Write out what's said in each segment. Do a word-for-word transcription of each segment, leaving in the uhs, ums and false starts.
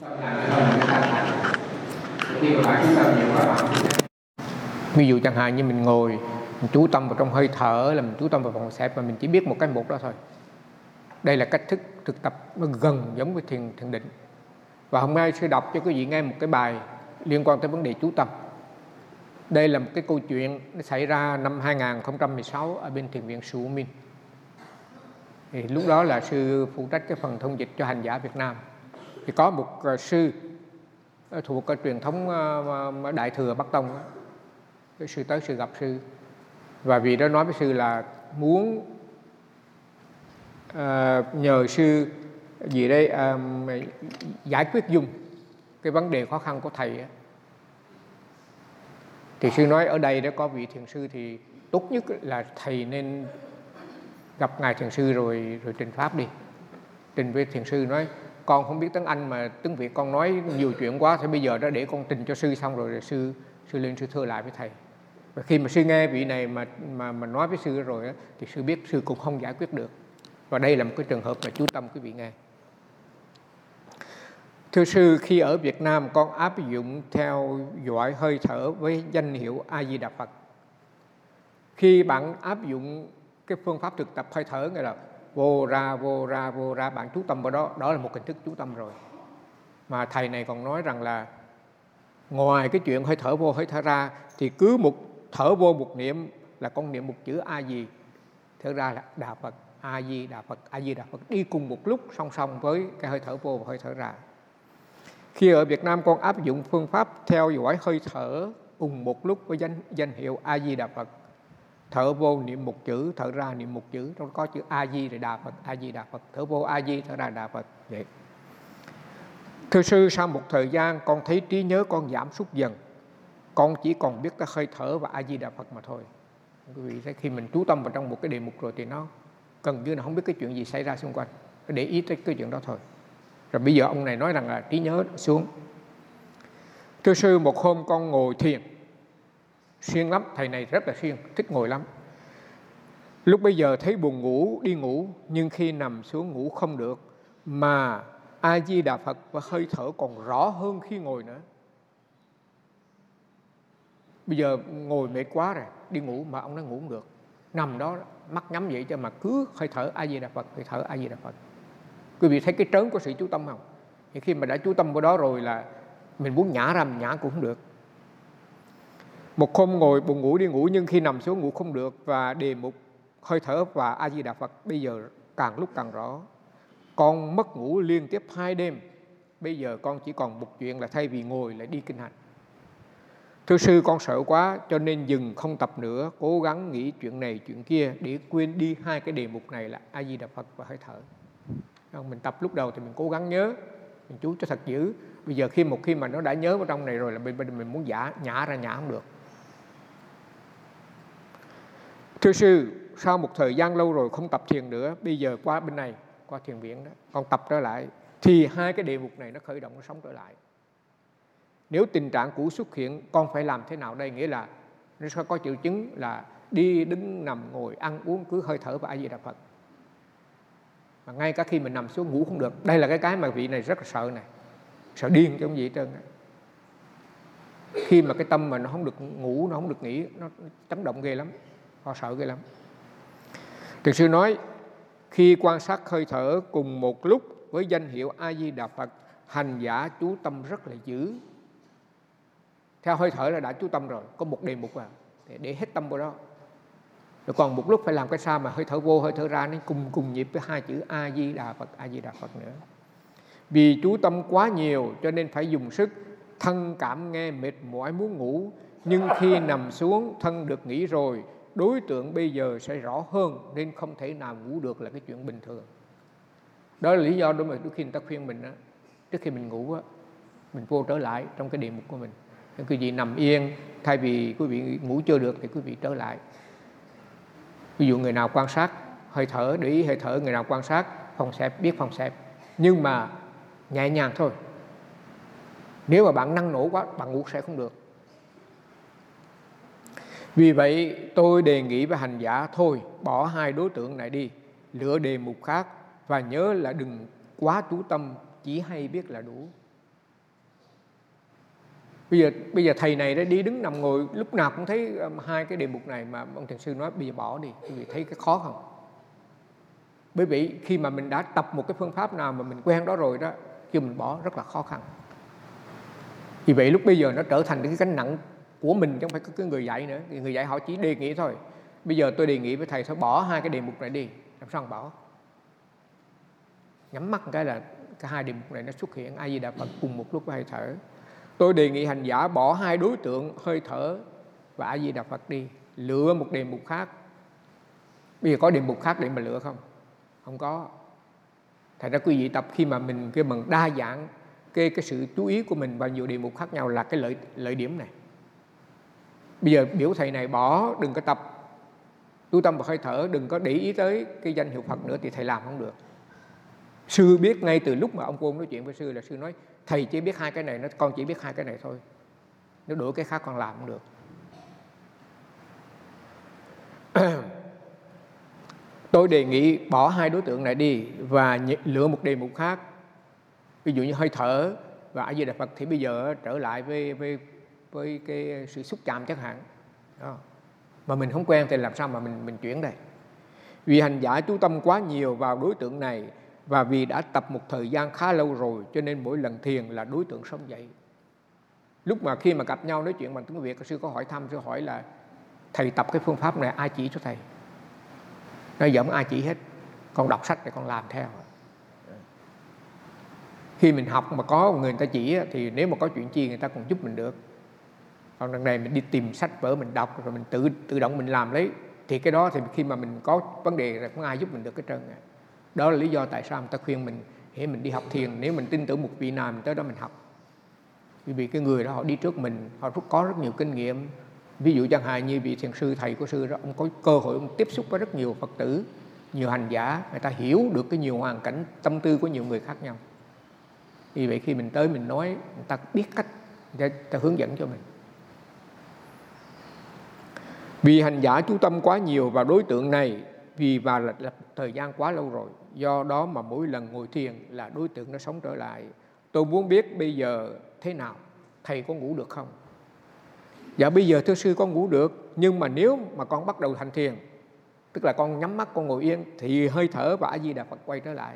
Ví dụ chẳng hạn như mình ngồi, mình chú tâm vào trong hơi thở, là mình chú tâm vào vòng xẹp mà mình chỉ biết một cái một đó thôi. Đây là cách thức thực tập nó gần giống với thiền, thiền định. Và hôm nay sư đọc cho quý vị nghe một cái bài liên quan tới vấn đề chú tâm. Đây là một cái câu chuyện nó xảy ra năm hai nghìn không trăm mười sáu ở bên thiền viện Su Minh. Thì lúc đó là sư phụ trách cái phần thông dịch cho hành giả Việt Nam. Thì có một sư thuộc cái truyền thống Đại Thừa Bắc Tông, cái sư tới sư gặp sư, và vì đó nói với sư là muốn uh, nhờ sư gì đây uh, giải quyết dùm cái vấn đề khó khăn của thầy. Thì sư nói ở đây đã có vị thiền sư thì tốt nhất là thầy nên gặp ngài thiền sư rồi rồi trình pháp đi. Trình với thiền sư nói con không biết tiếng Anh mà tiếng Việt con nói nhiều chuyện quá, thì bây giờ đó để con trình cho sư xong rồi, rồi sư sư lên sư thưa lại với thầy. Và khi mà sư nghe vị này mà mà mà nói với sư rồi đó, thì sư biết sư cũng không giải quyết được. Và đây là một cái trường hợp là chú tâm quý vị nghe. Thưa sư, khi ở Việt Nam con áp dụng theo dõi hơi thở với danh hiệu A Di Đà Phật. Khi bạn áp dụng cái phương pháp thực tập hơi thở, nghĩa là vô ra vô ra vô ra, bạn chú tâm vào đó, đó là một hình thức chú tâm rồi. Mà thầy này còn nói rằng là ngoài cái chuyện hơi thở vô hơi thở ra, thì cứ một thở vô một niệm là con niệm một chữ A Di, thở ra là Đà Phật, A Di Đà Phật, A Di Đà Phật, đi cùng một lúc song song với cái hơi thở vô và hơi thở ra. Khi ở Việt Nam con áp dụng phương pháp theo dõi hơi thở cùng một lúc với danh, danh hiệu A Di Đà Phật. Thở vô niệm một chữ, thở ra niệm một chữ, trong có chữ A Di rồi Đà Phật, A Di Đà Phật, thở vô A Di, thở ra Đà Phật. Vậy. Thưa sư, sau một thời gian con thấy trí nhớ con giảm sút dần, con chỉ còn biết tới hơi thở và A Di Đà Phật mà thôi. Quý vị thấy khi mình chú tâm vào trong một cái đề mục rồi thì nó gần như là không biết cái chuyện gì xảy ra xung quanh, để ý tới cái chuyện đó thôi. Rồi bây giờ ông này nói rằng là trí nhớ xuống. Thưa sư, một hôm con ngồi thiền siêng lắm, thầy này rất là siêng, thích ngồi lắm. Lúc bây giờ thấy buồn ngủ, đi ngủ, nhưng khi nằm xuống ngủ không được, mà A Di Đà Phật và hơi thở còn rõ hơn khi ngồi nữa. Bây giờ ngồi mệt quá rồi, đi ngủ mà ông nói ngủ không được, nằm đó mắt nhắm vậy cho mà cứ hơi thở A Di Đà Phật, hơi thở A Di Đà Phật. Quý vị thấy cái trớn của sự chú tâm không? Thì khi mà đã chú tâm vào đó rồi là mình muốn nhả ra, mình nhả cũng không được. Một hôm ngồi buồn ngủ đi ngủ, nhưng khi nằm xuống ngủ không được, và đề mục hơi thở và A Di Đà Phật bây giờ càng lúc càng rõ. Con mất ngủ liên tiếp hai đêm. Bây giờ con chỉ còn một chuyện là thay vì ngồi lại đi kinh hành. Thưa sư, con sợ quá cho nên dừng không tập nữa, cố gắng nghĩ chuyện này chuyện kia để quên đi hai cái đề mục này là A Di Đà Phật và hơi thở. Mình tập lúc đầu thì mình cố gắng nhớ, mình chú cho thật dữ. Bây giờ khi một khi mà nó đã nhớ vào trong này rồi là mình, mình muốn giả, nhả ra nhả không được. Thưa sư, sau một thời gian lâu rồi không tập thiền nữa, bây giờ qua bên này, qua thiền viện đó, con tập trở lại, thì hai cái đề mục này nó khởi động, nó sống trở lại. Nếu tình trạng cũ xuất hiện, con phải làm thế nào đây? Nghĩa là nó sẽ có triệu chứng là đi, đứng, nằm, ngồi, ăn, uống, cứ hơi thở và A Di Đà Phật. Mà ngay cả khi mình nằm xuống ngủ không được. Đây là cái cái mà vị này rất là sợ này, sợ điên chứ không gì hết trơn. Khi mà cái tâm mà nó không được ngủ, nó không được nghỉ, nó chấn động ghê lắm, họ sợ ghê lắm. Thiền sư nói, khi quan sát hơi thở cùng một lúc với danh hiệu A Di Đà Phật, hành giả chú tâm rất là dữ. Theo hơi thở là đã chú tâm rồi, có một đề mục à, để, để hết tâm vào đó. Rồi còn một lúc phải làm cái sao mà hơi thở vô, hơi thở ra nó cùng cùng nhịp với hai chữ A Di Đà Phật, A Di Đà Phật nữa. Vì chú tâm quá nhiều cho nên phải dùng sức, thân cảm nghe mệt mỏi muốn ngủ, nhưng khi nằm xuống thân được nghỉ rồi, đối tượng bây giờ sẽ rõ hơn nên không thể nào ngủ được là cái chuyện bình thường. Đó là lý do đó mà đôi khi người ta khuyên mình đó, trước khi mình ngủ đó, mình vô trở lại trong cái đề mục của mình. Quý vị nằm yên, thay vì quý vị ngủ chưa được thì quý vị trở lại. Ví dụ người nào quan sát hơi thở, để ý hơi thở, người nào quan sát phòng xẹp, biết phòng xẹp, nhưng mà nhẹ nhàng thôi. Nếu mà bạn năng nổ quá, bạn ngủ sẽ không được. Vì vậy tôi đề nghị với hành giả thôi bỏ hai đối tượng này đi, lựa đề mục khác, và nhớ là đừng quá chú tâm, chỉ hay biết là đủ. Bây giờ bây giờ thầy này đã đi đứng nằm ngồi lúc nào cũng thấy hai cái đề mục này, mà ông thiền sư nói bây giờ bỏ đi, quý vị thấy cái khó không? Bởi vì khi mà mình đã tập một cái phương pháp nào mà mình quen đó rồi đó, khi mình bỏ rất là khó khăn. Vì vậy lúc bây giờ nó trở thành cái gánh nặng của mình, chứ không phải cái người dạy nữa. Người dạy họ chỉ đề nghị thôi. Bây giờ tôi đề nghị với thầy thôi bỏ hai cái đề mục này đi, làm sao bỏ? Nhắm mắt cái là cái hai đề mục này nó xuất hiện A Di Đà Phật cùng một lúc với hơi thở. Tôi đề nghị hành giả bỏ hai đối tượng hơi thở và A Di Đà Phật đi, lựa một đề mục khác. Bây giờ có đề mục khác để mà lựa không? Không có. Thành ra quý vị tập khi mà mình cái bằng đa dạng cái cái sự chú ý của mình vào nhiều đề mục khác nhau là cái lợi lợi điểm này. Bây giờ biểu thầy này bỏ, đừng có tập chú tâm vào hơi thở, đừng có để ý tới cái danh hiệu Phật nữa thì thầy làm không được. Sư biết ngay từ lúc mà ông Côn nói chuyện với sư là sư nói thầy chỉ biết hai cái này, nó con chỉ biết hai cái này thôi, nếu đổi cái khác con làm không được. Tôi đề nghị bỏ hai đối tượng này đi và lựa một đề mục khác. Ví dụ như hơi thở và A Di Đà Phật thì bây giờ trở lại với với với cái sự xúc chạm chẳng hạn. Đó. Mà mình không quen thì làm sao mà mình mình chuyển đây? Vì hành giả chú tâm quá nhiều vào đối tượng này và vì đã tập một thời gian khá lâu rồi cho nên mỗi lần thiền là đối tượng sống dậy. Lúc mà khi mà gặp nhau nói chuyện bằng tiếng Việt, sư có hỏi thăm, sư hỏi là thầy tập cái phương pháp này ai chỉ cho thầy? Nói giờ không ai chỉ hết, con đọc sách để con làm theo. Khi mình học mà có người ta chỉ thì nếu mà có chuyện chi người ta còn giúp mình được. Còn đằng này mình đi tìm sách vở mình đọc rồi mình tự tự động mình làm lấy, thì cái đó thì khi mà mình có vấn đề là không ai giúp mình được cái trơn. Đó là lý do tại sao người ta khuyên mình khi mình đi học thiền, nếu mình tin tưởng một vị nào mình tới đó mình học. Vì cái người đó họ đi trước mình, họ có rất nhiều kinh nghiệm. Ví dụ chẳng hạn như vị thiền sư thầy của sư đó, ông có cơ hội ông tiếp xúc với rất nhiều Phật tử, nhiều hành giả, người ta hiểu được cái nhiều hoàn cảnh tâm tư của nhiều người khác nhau. Vì vậy khi mình tới mình nói, người ta biết cách, người ta hướng dẫn cho mình. Vì hành giả chú tâm quá nhiều vào đối tượng này, vì và là, là thời gian quá lâu rồi, do đó mà mỗi lần ngồi thiền là đối tượng nó sống trở lại. Tôi muốn biết bây giờ thế nào, thầy có ngủ được không? Dạ bây giờ thưa sư con ngủ được, nhưng mà nếu mà con bắt đầu hành thiền, tức là con nhắm mắt con ngồi yên, thì hơi thở và A Di Đà Phật quay trở lại.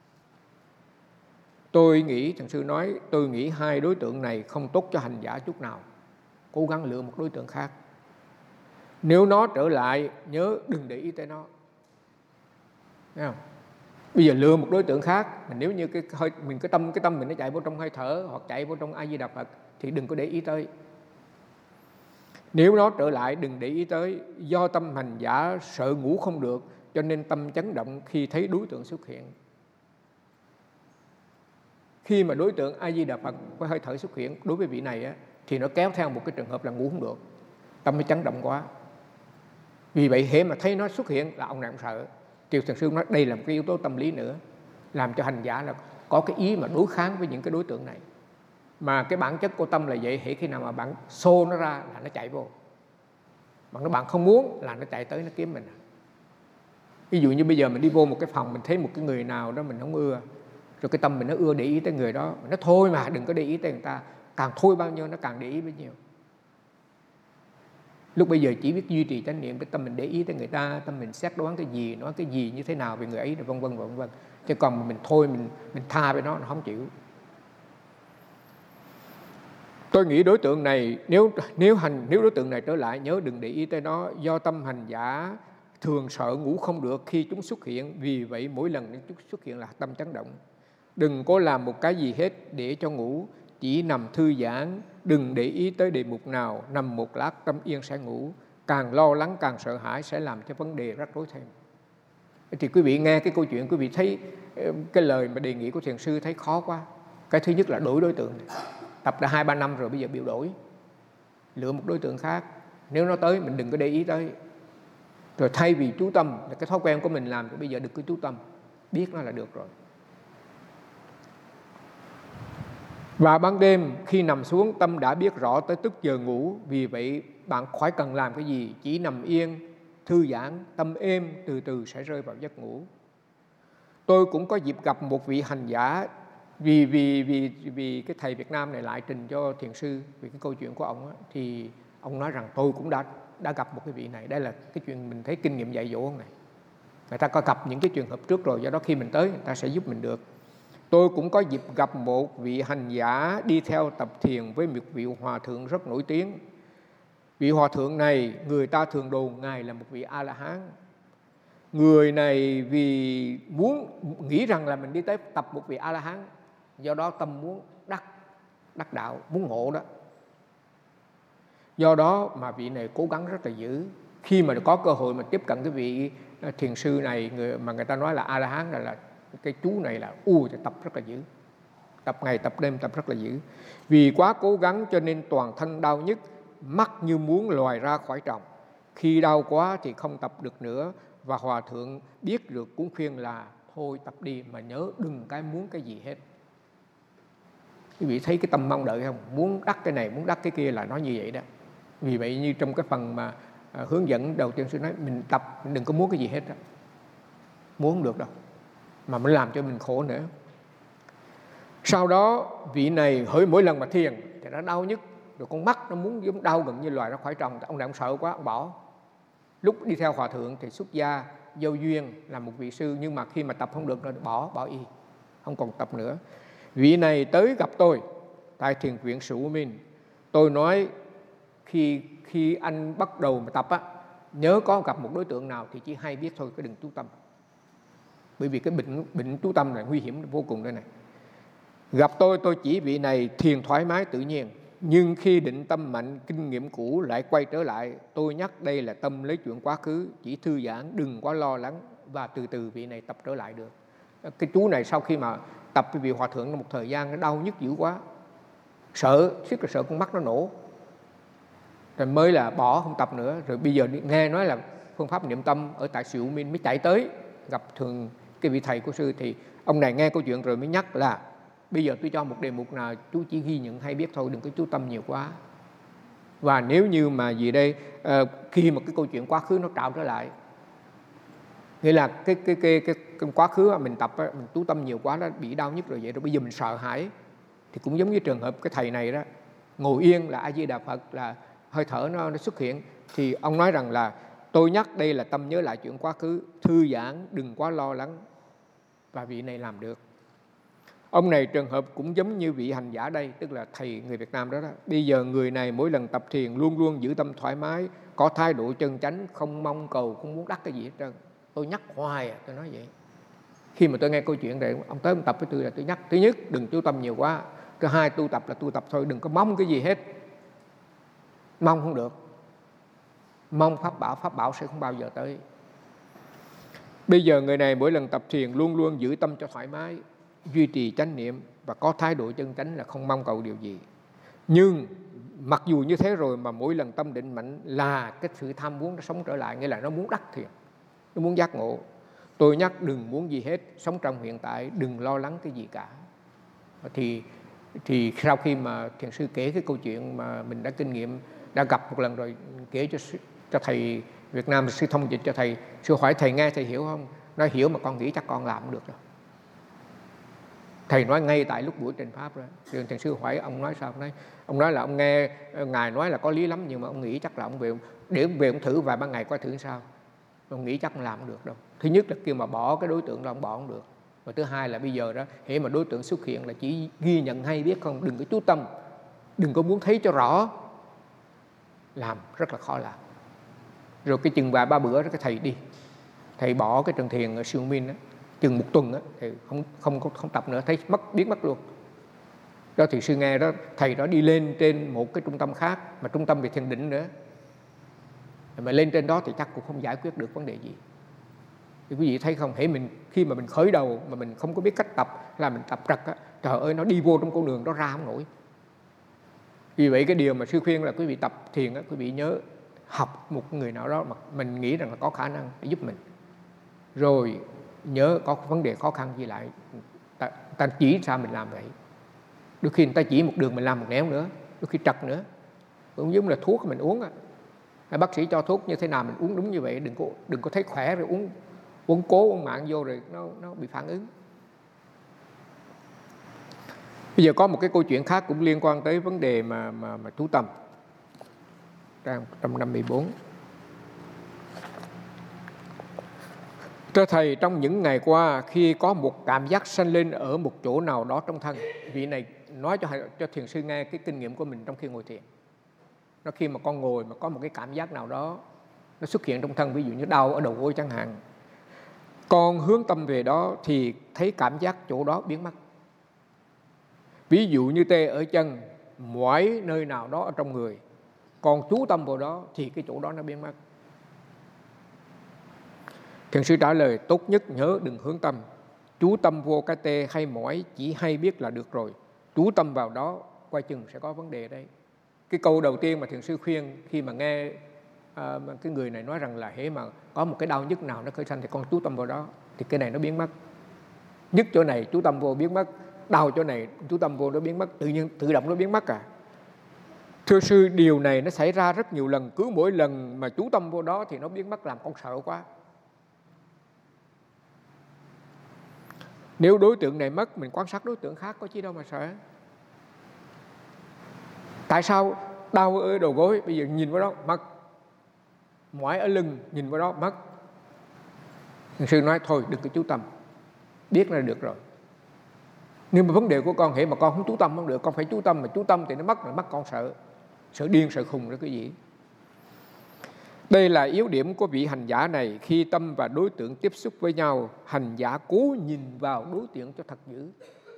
Tôi nghĩ, thiền sư nói, tôi nghĩ hai đối tượng này không tốt cho hành giả chút nào. Cố gắng lựa một đối tượng khác. Nếu nó trở lại, nhớ đừng để ý tới nó. Thấy không? Bây giờ lựa một đối tượng khác, mình nếu như cái hơi, mình cái tâm cái tâm mình nó chạy vô trong hơi thở hoặc chạy vô trong A Di Đà Phật thì đừng có để ý tới. Nếu nó trở lại đừng để ý tới, do tâm hành giả sợ ngủ không được cho nên tâm chấn động khi thấy đối tượng xuất hiện. Khi mà đối tượng A Di Đà Phật với hơi thở xuất hiện đối với vị này á, thì nó kéo theo một cái trường hợp là ngủ không được, tâm nó chấn động quá. Vì vậy hễ mà thấy nó xuất hiện là ông này cũng sợ. Triều Thiền Sư nói đây là một cái yếu tố tâm lý nữa, làm cho hành giả là có cái ý mà đối kháng với những cái đối tượng này. Mà cái bản chất của tâm là vậy, hễ khi nào mà bạn xô nó ra là nó chạy vô. Mà nếu bạn không muốn là nó chạy tới nó kiếm mình. Ví dụ như bây giờ mình đi vô một cái phòng, mình thấy một cái người nào đó mình không ưa, rồi cái tâm mình nó ưa để ý tới người đó, nó thôi mà đừng có để ý tới người ta. Càng thôi bao nhiêu nó càng để ý bấy nhiêu. Lúc bây giờ chỉ biết duy trì chánh niệm, cái tâm mình để ý tới người ta, tâm mình xét đoán cái gì, nói cái gì như thế nào về người ấy, vân vân vân vân. Chứ còn mình thôi mình mình tha với nó, nó không chịu. Tôi nghĩ đối tượng này nếu nếu hành nếu đối tượng này trở lại nhớ đừng để ý tới nó, do tâm hành giả thường sợ ngủ không được khi chúng xuất hiện, vì vậy mỗi lần chúng xuất hiện là tâm chấn động. Đừng có làm một cái gì hết để cho ngủ, chỉ nằm thư giãn, đừng để ý tới đề mục nào, nằm một lát tâm yên sẽ ngủ. Càng lo lắng càng sợ hãi sẽ làm cho vấn đề rắc rối thêm. Thì quý vị nghe cái câu chuyện, quý vị thấy cái lời mà đề nghị của thiền sư thấy khó quá. Cái thứ nhất là đổi đối tượng này. Tập đã hai ba năm rồi bây giờ biểu đổi, lựa một đối tượng khác. Nếu nó tới mình đừng có để ý tới. Rồi thay vì chú tâm, là cái thói quen của mình làm, bây giờ đừng có chú tâm, biết nó là được rồi. Và ban đêm khi nằm xuống tâm đã biết rõ tới tức giờ ngủ, vì vậy bạn khỏi cần làm cái gì, chỉ nằm yên, thư giãn, tâm êm, từ từ sẽ rơi vào giấc ngủ. Tôi cũng có dịp gặp một vị hành giả vì vì vì vì cái thầy Việt Nam này lại trình cho thiền sư về cái câu chuyện của ông á, thì ông nói rằng tôi cũng đã đã gặp một cái vị này. Đây là cái chuyện mình thấy kinh nghiệm dạy dỗ ông này. Người ta có gặp những cái trường hợp trước rồi, do đó khi mình tới người ta sẽ giúp mình được. Tôi cũng có dịp gặp một vị hành giả đi theo tập thiền với một vị hòa thượng rất nổi tiếng. Vị hòa thượng này người ta thường đồn ngài là một vị A-la-hán. Người này vì muốn nghĩ rằng là mình đi tới tập một vị A-la-hán, do đó tâm muốn đắc đắc đạo, muốn ngộ đó. Do đó mà vị này cố gắng rất là dữ. Khi mà có cơ hội mà tiếp cận cái vị thiền sư này, người mà người ta nói là A-la-hán, là, là cái chú này là u thì tập rất là dữ, tập ngày tập đêm tập rất là dữ. Vì quá cố gắng cho nên toàn thân đau nhức, mắt như muốn lòi ra khỏi tròng. Khi đau quá thì không tập được nữa, và hòa thượng biết được cũng khuyên là thôi tập đi, mà nhớ đừng cái muốn cái gì hết. Quý vị thấy cái tâm mong đợi không? Muốn đắc cái này, muốn đắc cái kia là nó như vậy đó. Vì vậy như trong cái phần mà à, hướng dẫn đầu tiên sư nói, mình tập đừng có muốn cái gì hết đó. Muốn không được đâu, mà mới làm cho mình khổ nữa. Sau đó vị này hỡi mỗi lần mà thiền thì nó đau nhức, rồi con mắt nó muốn giống đau gần như loài ra khỏi tròng. Ông này ông sợ quá, ông bỏ. Lúc đi theo hòa thượng thì xuất gia vô duyên là một vị sư, nhưng mà khi mà tập không được rồi bỏ bỏ y, không còn tập nữa. Vị này tới gặp tôi tại thiền viện Sự U Minh. Tôi nói khi khi anh bắt đầu mà tập á, nhớ có gặp một đối tượng nào thì chỉ hay biết thôi, cứ đừng chú tâm. Bởi vì cái bệnh bệnh chú tâm này nguy hiểm vô cùng đây này. Gặp tôi tôi chỉ vị này thiền thoải mái tự nhiên, nhưng khi định tâm mạnh, kinh nghiệm cũ lại quay trở lại. Tôi nhắc đây là tâm lấy chuyện quá khứ, chỉ thư giãn, đừng quá lo lắng, và từ từ vị này tập trở lại được. Cái chú này sau khi mà tập với vị hòa thượng một thời gian, nó đau nhức dữ quá, sợ, rất là sợ con mắt nó nổ, rồi mới là bỏ không tập nữa. Rồi bây giờ nghe nói là phương pháp niệm tâm ở tại Sự U Minh, mới chạy tới gặp thường cái vị thầy của sư. Thì ông này nghe câu chuyện rồi mới nhắc là bây giờ tôi cho một đề mục nào chú chỉ ghi nhận hay biết thôi, đừng có chú tâm nhiều quá. Và nếu như mà gì đây uh, khi mà cái câu chuyện quá khứ nó trào trở lại, nghĩa là cái cái cái cái, cái quá khứ mà mình tập mình chú tâm nhiều quá, nó bị đau nhức rồi vậy, rồi bây giờ mình sợ hãi, thì cũng giống như trường hợp cái thầy này đó, ngồi yên là A Di Đà Phật, là hơi thở nó, nó xuất hiện, thì ông nói rằng là tôi nhắc đây là tâm nhớ lại chuyện quá khứ, thư giãn, đừng quá lo lắng, và vị này làm được. Ông này trường hợp cũng giống như vị hành giả đây, tức là thầy người Việt Nam đó đó. Bây giờ người này mỗi lần tập thiền luôn luôn giữ tâm thoải mái, có thái độ chân chánh, không mong cầu, không muốn đắc cái gì hết trơn. Tôi nhắc hoài à, tôi nói vậy. Khi mà tôi nghe câu chuyện này, ông tới ông tập với tôi là tôi nhắc, thứ nhất đừng chú tâm nhiều quá, thứ hai tu tập là tu tập thôi, đừng có mong cái gì hết. Mong không được, mong pháp bảo, pháp bảo sẽ không bao giờ tới. Bây giờ người này mỗi lần tập thiền luôn luôn giữ tâm cho thoải mái, duy trì chánh niệm và có thái độ chân chánh là không mong cầu điều gì. Nhưng mặc dù như thế rồi mà mỗi lần tâm định mạnh là cái sự tham muốn nó sống trở lại, nghĩa là nó muốn đắc thiền, nó muốn giác ngộ. Tôi nhắc đừng muốn gì hết, sống trong hiện tại, đừng lo lắng cái gì cả. Thì thì sau khi mà thiền sư kể cái câu chuyện mà mình đã kinh nghiệm, đã gặp một lần rồi, kể cho cho thầy Việt Nam, sư thông dịch cho thầy. Sư hỏi thầy nghe thầy hiểu không? Nói hiểu, mà con nghĩ chắc con làm không được đâu. Thầy nói ngay tại lúc buổi trình pháp đó. Rồi thầy sư hỏi ông nói sao? Ông nói, ông nói là ông nghe ngài nói là có lý lắm, nhưng mà ông nghĩ chắc là ông về, để ông về ông thử vài ba ngày coi thử sao. Ông nghĩ chắc ông làm không được đâu. Thứ nhất là kêu mà bỏ cái đối tượng đó, ông bỏ không được. Và thứ hai là bây giờ đó, hễ mà đối tượng xuất hiện là chỉ ghi nhận hay biết không, đừng có chú tâm, đừng có muốn thấy cho rõ, làm rất là khó làm. Rồi cái chừng vài ba bữa đó cái thầy đi, thầy bỏ cái trần thiền ở Sự U Minh đó, chừng một tuần đó, thì không không không, không tập nữa, thấy mất biến mất luôn. Đó thì sư nghe đó, thầy đó đi lên trên một cái trung tâm khác, mà trung tâm về thiền định nữa, mà lên trên đó thì chắc cũng không giải quyết được vấn đề gì. Thì quý vị thấy không, hễ mình khi mà mình khởi đầu mà mình không có biết cách tập, là mình tập trật á, trời ơi nó đi vô trong con đường đó ra không nổi. Vì vậy cái điều mà sư khuyên là quý vị tập thiền á, quý vị nhớ học một người nào đó mà mình nghĩ rằng là có khả năng để giúp mình. Rồi nhớ có vấn đề khó khăn gì lại, ta, ta chỉ sao mình làm vậy. Đôi khi người ta chỉ một đường mình làm một nẻo nữa, đôi khi trật nữa. Cũng giống là thuốc mình uống á, bác sĩ cho thuốc như thế nào mình uống đúng như vậy, đừng có đừng có thấy khỏe rồi uống uống cố uống mạng vô rồi nó nó bị phản ứng. Bây giờ có một cái câu chuyện khác cũng liên quan tới vấn đề mà mà, mà chú tâm. Trang một trăm năm mươi bốn. Thưa Thầy, trong những ngày qua, khi có một cảm giác sanh lên ở một chỗ nào đó trong thân, vị này nói cho cho thiền sư nghe cái kinh nghiệm của mình trong khi ngồi thiền. Nó khi mà con ngồi mà có một cái cảm giác nào đó nó xuất hiện trong thân, ví dụ như đau ở đầu gối chẳng hạn, con hướng tâm về đó thì thấy cảm giác chỗ đó biến mất. Ví dụ như tê ở chân, mỏi nơi nào đó ở trong người, con chú tâm vào đó thì cái chỗ đó nó biến mất. Thiền sư trả lời: tốt nhất nhớ đừng hướng tâm, chú tâm vô cái tê hay mỏi, chỉ hay biết là được rồi. Chú tâm vào đó, coi chừng sẽ có vấn đề đấy. Cái câu đầu tiên mà thiền sư khuyên khi mà nghe à, cái người này nói rằng là hễ mà có một cái đau nhức nào nó khởi sanh thì con chú tâm vào đó, thì cái này nó biến mất. Nhức chỗ này chú tâm vô biến mất, đau chỗ này chú tâm vô nó biến mất, tự nhiên tự động nó biến mất à. Thưa sư, điều này nó xảy ra rất nhiều lần, cứ mỗi lần mà chú tâm vô đó thì nó biến mất, làm con sợ quá. Nếu đối tượng này mất, mình quan sát đối tượng khác có chi đâu mà sợ. Tại sao đau ở đầu gối, bây giờ nhìn vào đó mất, mỏi ở lưng nhìn vào đó mất. Thiền sư nói thôi đừng có chú tâm, biết là được rồi. Nhưng mà vấn đề của con hễ mà con không chú tâm không được, con phải chú tâm, mà chú tâm thì nó mất, rồi mất con sợ, sợ điên sợ khùng rồi cái gì. Đây là yếu điểm của vị hành giả này. Khi tâm và đối tượng tiếp xúc với nhau, hành giả cố nhìn vào đối tượng cho thật dữ.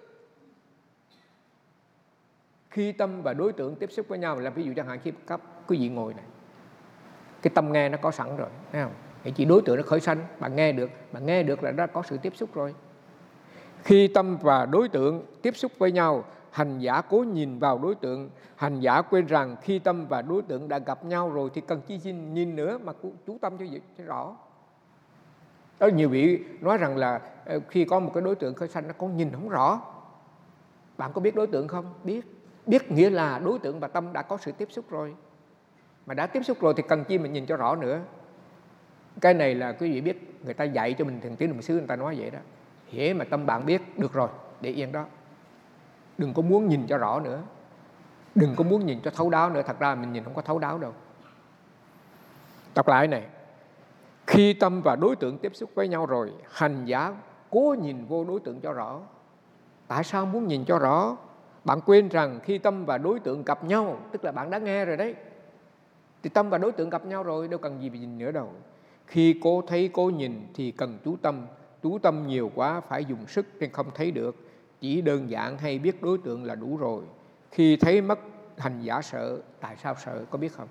Khi tâm và đối tượng tiếp xúc với nhau, làm ví dụ chẳng hạn khi cấp quý vị ngồi này, cái tâm nghe nó có sẵn rồi, thấy không? Thì chỉ đối tượng nó khởi sanh, bạn nghe được, bạn nghe được là đã có sự tiếp xúc rồi. Khi tâm và đối tượng tiếp xúc với nhau, hành giả cố nhìn vào đối tượng. Hành giả quên rằng khi tâm và đối tượng đã gặp nhau rồi thì cần chi nhìn, nhìn nữa mà chú tâm cho, cho rõ. Đó, nhiều vị nói rằng là khi có một cái đối tượng khởi sanh nó con nhìn không rõ. Bạn có biết đối tượng không? Biết. Biết nghĩa là đối tượng và tâm đã có sự tiếp xúc rồi. Mà đã tiếp xúc rồi thì cần chi mình nhìn cho rõ nữa. Cái này là quý vị biết, người ta dạy cho mình, thiền tiến niệm xứ người ta nói vậy đó. Hễ mà tâm bạn biết được rồi, để yên đó. Đừng có muốn nhìn cho rõ nữa, đừng có muốn nhìn cho thấu đáo nữa. Thật ra mình nhìn không có thấu đáo đâu. Đọc lại này. Khi tâm và đối tượng tiếp xúc với nhau rồi, hành giả cố nhìn vô đối tượng cho rõ. Tại sao muốn nhìn cho rõ? Bạn quên rằng khi tâm và đối tượng gặp nhau, tức là bạn đã nghe rồi đấy, thì tâm và đối tượng gặp nhau rồi, đâu cần gì phải nhìn nữa đâu. Khi cố thấy cố nhìn thì cần chú tâm. Chú tâm nhiều quá phải dùng sức nên không thấy được. Chỉ đơn giản hay biết đối tượng là đủ rồi. Khi thấy mất, hành giả sợ. Tại sao sợ có biết không?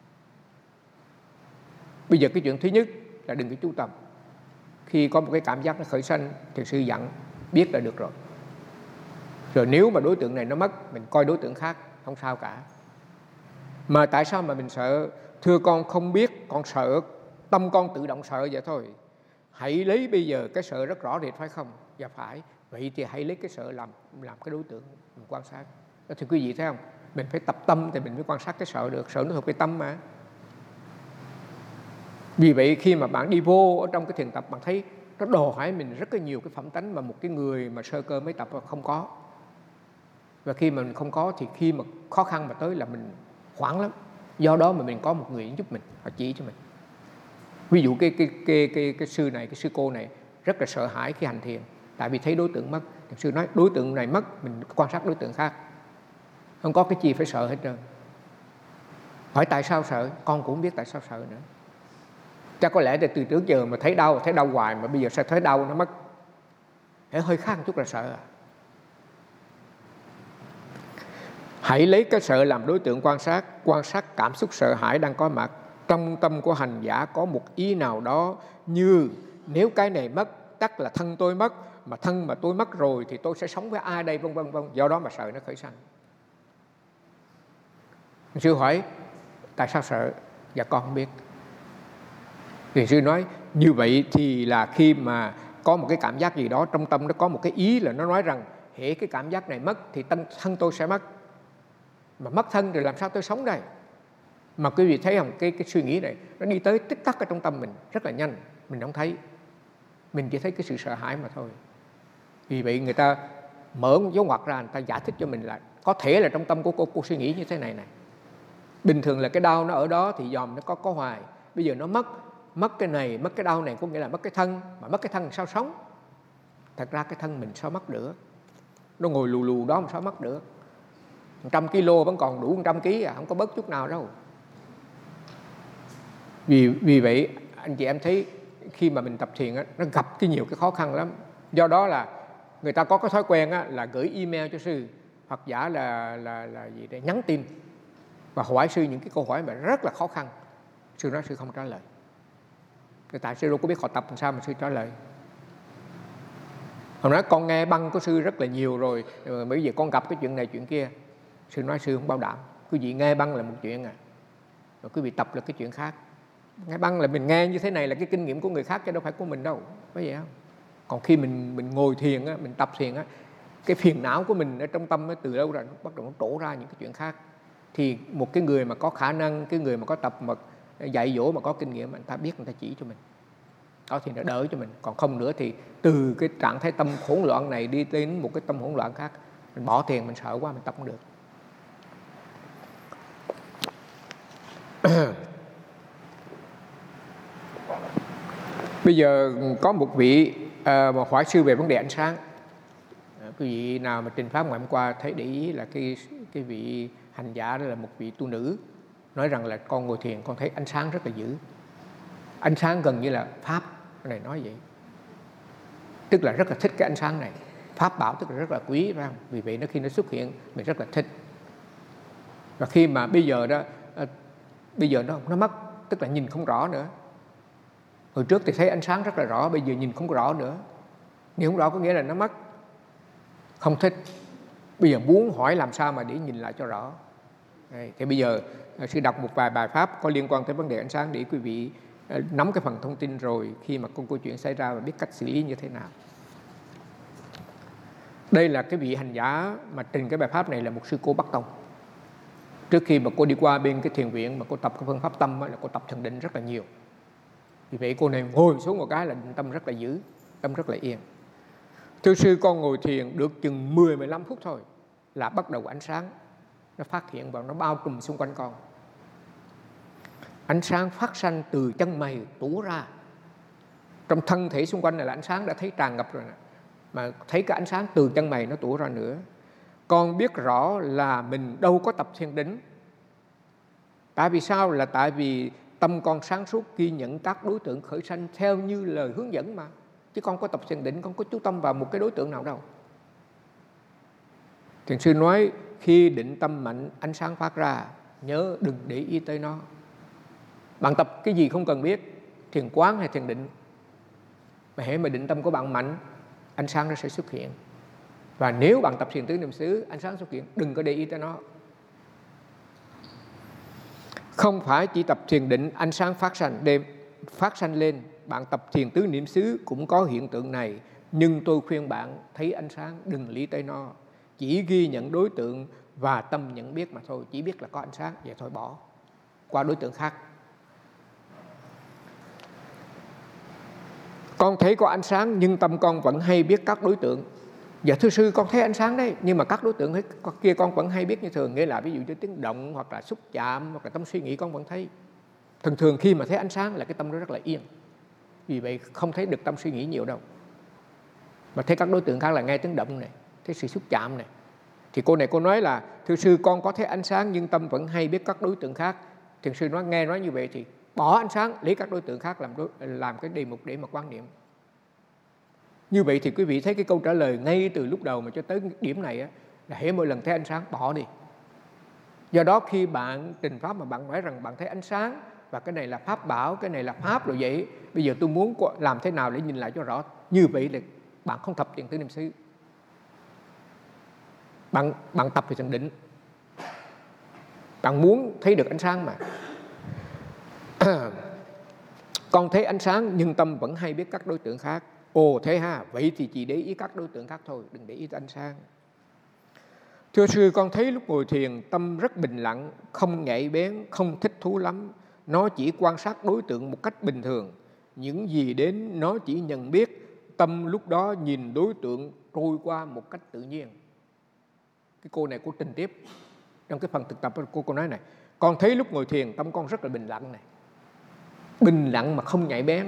Bây giờ cái chuyện thứ nhất là đừng có chú tâm. Khi có một cái cảm giác nó khởi sanh, thiền sư dặn biết là được rồi. Rồi nếu mà đối tượng này nó mất, mình coi đối tượng khác, không sao cả. Mà tại sao mà mình sợ? Thưa con không biết, con sợ, tâm con tự động sợ vậy thôi. Hãy lấy bây giờ cái sợ rất rõ rệt phải không? Dạ phải. Vậy thì hãy lấy cái sợ làm làm cái đối tượng mình quan sát. Thì quý vị thấy không? Mình phải tập tâm thì mình mới quan sát cái sợ được. Sợ nó thuộc về tâm mà. Vì vậy khi mà bạn đi vô ở trong cái thiền tập, bạn thấy nó đòi hỏi mình rất là nhiều cái phẩm tánh mà một cái người mà sơ cơ mới tập không có. Và khi mà mình không có thì khi mà khó khăn mà tới là mình hoảng lắm. Do đó mà mình có một người giúp mình, họ chỉ cho mình. Ví dụ cái, cái, cái, cái, cái sư này, cái sư cô này rất là sợ hãi khi hành thiền. Tại vì thấy đối tượng mất. Thiền sư nói đối tượng này mất, mình quan sát đối tượng khác. Không có cái gì phải sợ hết trơn. Hỏi tại sao sợ? Con cũng không biết tại sao sợ nữa. Chắc có lẽ từ trước giờ mà thấy đau, thấy đau hoài, mà bây giờ sẽ thấy đau nó mất. Hơi khác một chút là sợ à. Hãy lấy cái sợ làm đối tượng quan sát. Quan sát cảm xúc sợ hãi đang có mặt. Trong tâm của hành giả có một ý nào đó như nếu cái này mất, chắc là thân tôi mất. Mà thân mà tôi mất rồi thì tôi sẽ sống với ai đây, vân vân vân. Do đó mà sợ nó khởi sanh. Sư hỏi tại sao sợ? Dạ con không biết. Thiền sư nói như vậy thì là khi mà có một cái cảm giác gì đó trong tâm, nó có một cái ý là nó nói rằng hễ cái cảm giác này mất thì thân tôi sẽ mất. Mà mất thân rồi làm sao tôi sống đây? Mà quý vị thấy không, cái, cái suy nghĩ này nó đi tới tích tắc ở trong tâm mình rất là nhanh. Mình không thấy. Mình chỉ thấy cái sự sợ hãi mà thôi. Vì vậy người ta mở một dấu ngoặc ra, người ta giải thích cho mình là có thể là trong tâm của cô, cô suy nghĩ như thế này này. Bình thường là cái đau nó ở đó thì dòm nó có có hoài. Bây giờ nó mất, mất cái này, mất cái đau này có nghĩa là mất cái thân. Mà mất cái thân sao sống? Thật ra cái thân mình sao mất nữa? Nó ngồi lù lù đó mà sao mất được? một trăm ki lô vẫn còn đủ một trăm ký à, không có bớt chút nào đâu. Vì, vì vậy anh chị em thấy khi mà mình tập thiền á, nó gặp cái nhiều cái khó khăn lắm. Do đó là người ta có cái thói quen á, là gửi email cho sư, hoặc giả là, là, là gì để nhắn tin và hỏi sư những cái câu hỏi mà rất là khó khăn. Sư nói sư không trả lời. Tại sư đâu có biết họ tập làm sao mà sư trả lời. Họ nói con nghe băng của sư rất là nhiều rồi, bởi vì con gặp cái chuyện này chuyện kia. Sư nói sư không bảo đảm. Quý vị nghe băng là một chuyện à, rồi quý vị tập là cái chuyện khác. Nghe băng là mình nghe như thế này là cái kinh nghiệm của người khác chứ đâu phải của mình đâu, có vậy không? Còn khi mình mình ngồi thiền á, mình tập thiền á, cái phiền não của mình ở trong tâm á, từ lâu rồi nó bắt đầu nó trổ ra những cái chuyện khác. Thì một cái người mà có khả năng, cái người mà có tập mà dạy dỗ mà có kinh nghiệm, người ta biết, người ta chỉ cho mình, đó thì nó đỡ cho mình. Còn không nữa thì từ cái trạng thái tâm hỗn loạn này đi đến một cái tâm hỗn loạn khác, mình bỏ thiền, mình sợ quá, mình tập không được. Bây giờ có một vị à, mà hỏi sư về vấn đề ánh sáng. À, quý vị nào mà trình pháp ngày hôm qua thấy để ý là cái, cái vị hành giả đó là một vị tu nữ, nói rằng là con ngồi thiền con thấy ánh sáng rất là dữ. Ánh sáng gần như là pháp, cái này nói vậy. Tức là rất là thích cái ánh sáng này. Pháp bảo tức là rất là quý, phải không? Vì vậy nó khi nó xuất hiện mình rất là thích. Và khi mà bây giờ đó à, bây giờ nó, nó mất, tức là nhìn không rõ nữa. Hồi trước thì thấy ánh sáng rất là rõ, bây giờ nhìn không rõ nữa. Nhìn không rõ có nghĩa là nó mất, không thích. Bây giờ muốn hỏi làm sao mà để nhìn lại cho rõ. Đấy, thì bây giờ sư đọc một vài bài pháp có liên quan tới vấn đề ánh sáng để quý vị nắm cái phần thông tin rồi khi mà con câu chuyện xảy ra và biết cách xử lý như thế nào. Đây là cái vị hành giả mà trình cái bài pháp này là một sư cô Bắc Tông. Trước khi mà cô đi qua bên cái thiền viện mà cô tập cái phương pháp tâm là cô tập thiền định rất là nhiều. Vì vậy cô này ngồi xuống một cái là định tâm rất là dữ, tâm rất là yên. Thưa sư, con ngồi thiền được chừng mười mười lăm phút thôi là bắt đầu ánh sáng nó phát hiện và nó bao trùm xung quanh con. Ánh sáng phát sanh từ chân mày tủ ra. Trong thân thể xung quanh này là ánh sáng đã thấy tràn ngập rồi nè. Mà thấy cái ánh sáng từ chân mày nó tủ ra nữa. Con biết rõ là mình đâu có tập thiền định. Tại vì sao? Là tại vì tâm con sáng suốt ghi nhận các đối tượng khởi sanh theo như lời hướng dẫn mà. Chứ con có tập thiền định, con có chú tâm vào một cái đối tượng nào đâu. Thiền sư nói khi định tâm mạnh, ánh sáng phát ra, nhớ đừng để ý tới nó. Bạn tập cái gì không cần biết, thiền quán hay thiền định, mà hễ mà định tâm của bạn mạnh, ánh sáng nó sẽ xuất hiện. Và nếu bạn tập thiền tứ niệm xứ, ánh sáng xuất hiện, đừng có để ý tới nó. Không phải chỉ tập thiền định ánh sáng phát sanh đêm phát sanh lên, bạn tập thiền tứ niệm xứ cũng có hiện tượng này, nhưng tôi khuyên bạn thấy ánh sáng đừng lý tới nó, chỉ ghi nhận đối tượng và tâm nhận biết mà thôi, chỉ biết là có ánh sáng vậy thôi, bỏ qua đối tượng khác. Con thấy có ánh sáng nhưng tâm con vẫn hay biết các đối tượng. Dạ thưa sư, con thấy ánh sáng đấy, nhưng mà các đối tượng kia con vẫn hay biết như thường. Nghĩa là ví dụ như tiếng động hoặc là xúc chạm hoặc là tâm suy nghĩ con vẫn thấy. Thường thường khi mà thấy ánh sáng là cái tâm nó rất là yên. Vì vậy không thấy được tâm suy nghĩ nhiều đâu. Mà thấy các đối tượng khác là nghe tiếng động này, thấy sự xúc chạm này. Thì cô này cô nói là thưa sư, con có thấy ánh sáng nhưng tâm vẫn hay biết các đối tượng khác. Thiền sư nói nghe nói như vậy thì bỏ ánh sáng, lấy các đối tượng khác làm đối, làm cái đề mục để mà quan niệm. Như vậy thì quý vị thấy cái câu trả lời ngay từ lúc đầu mà cho tới điểm này á, là hễ mỗi lần thấy ánh sáng bỏ đi. Do đó khi bạn trình pháp mà bạn nói rằng bạn thấy ánh sáng và cái này là pháp bảo, cái này là pháp rồi vậy, bây giờ tôi muốn làm thế nào để nhìn lại cho rõ, như vậy là bạn không tập thiền tứ niệm xứ. Bạn, bạn tập về thiền định. Bạn muốn thấy được ánh sáng mà. Con thấy ánh sáng nhưng tâm vẫn hay biết các đối tượng khác. Ồ thế ha, vậy thì chỉ để ý các đối tượng khác thôi, đừng để ý tới ánh sáng. Thưa sư, con thấy lúc ngồi thiền tâm rất bình lặng, không nhạy bén, không thích thú lắm. Nó chỉ quan sát đối tượng một cách bình thường. Những gì đến nó chỉ nhận biết. Tâm lúc đó nhìn đối tượng trôi qua một cách tự nhiên. Cái cô này cô trình tiếp trong cái phần thực tập, cô cô nói này: con thấy lúc ngồi thiền tâm con rất là bình lặng này, bình lặng mà không nhạy bén,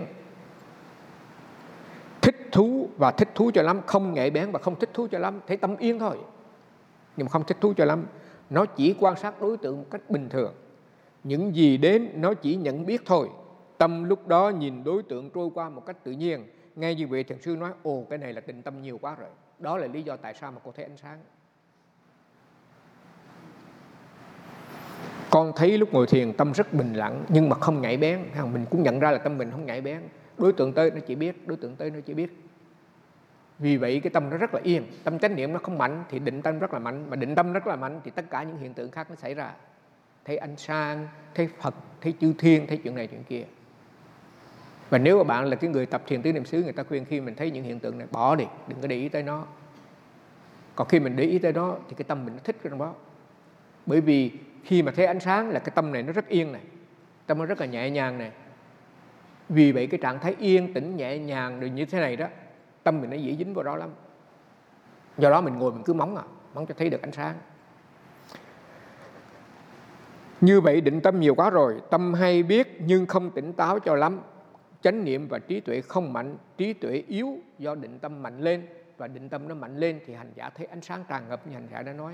thích thú và thích thú cho lắm, không nhạy bén và không thích thú cho lắm. Thấy tâm yên thôi nhưng mà không thích thú cho lắm. Nó chỉ quan sát đối tượng một cách bình thường, những gì đến nó chỉ nhận biết thôi. Tâm lúc đó nhìn đối tượng trôi qua một cách tự nhiên. Ngay như vậy thiền sư nói: ồ, cái này là tịnh tâm nhiều quá rồi. Đó là lý do tại sao mà cô thấy ánh sáng. Con thấy lúc ngồi thiền tâm rất bình lặng nhưng mà không nhạy bén. Mình cũng nhận ra là tâm mình không nhạy bén. Đối tượng tới nó chỉ biết, đối tượng tới nó chỉ biết. Vì vậy cái tâm nó rất là yên. Tâm chánh niệm nó không mạnh thì định tâm rất là mạnh. Mà định tâm rất là mạnh thì tất cả những hiện tượng khác nó xảy ra. Thấy ánh sáng, thấy Phật, thấy chư thiên, thấy chuyện này chuyện kia. Và nếu mà bạn là cái người tập thiền tứ niệm xứ, người ta khuyên khi mình thấy những hiện tượng này bỏ đi, đừng có để ý tới nó. Còn khi mình để ý tới nó thì cái tâm mình nó thích cái trong đó. Bởi vì khi mà thấy ánh sáng là cái tâm này nó rất yên này, tâm nó rất là nhẹ nhàng này. Vì vậy cái trạng thái yên tĩnh nhẹ nhàng rồi như thế này đó, tâm mình nó dễ dính vào đó lắm. Do đó mình ngồi mình cứ móng à, móng cho thấy được ánh sáng. Như vậy định tâm nhiều quá rồi, tâm hay biết nhưng không tỉnh táo cho lắm. Chánh niệm và trí tuệ không mạnh, trí tuệ yếu do định tâm mạnh lên. Và định tâm nó mạnh lên thì hành giả thấy ánh sáng tràn ngập như hành giả đã nói.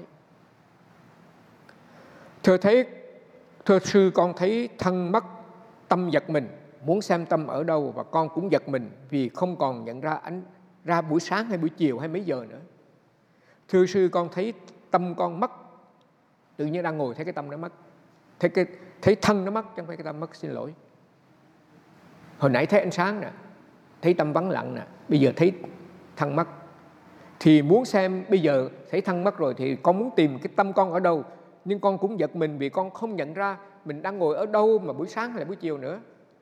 Thưa thấy, thưa sư, con thấy thân mất, tâm giật mình, muốn xem tâm ở đâu, và con cũng giật mình vì không còn nhận ra ánh ra buổi sáng hay buổi chiều hay mấy giờ nữa. Thưa sư, con thấy tâm con mất, tự nhiên đang ngồi thấy cái tâm nó mất, thấy cái thấy thân nó mất chứ không phải cái tâm mất, xin lỗi. Hồi nãy thấy ánh sáng nè, thấy tâm vắng lặng nè, bây giờ thấy thân mất. Thì muốn xem bây giờ thấy thân mất rồi thì con muốn tìm cái tâm con ở đâu, nhưng con cũng giật mình vì con không nhận ra mình đang ngồi ở đâu mà buổi sáng hay là buổi chiều nữa.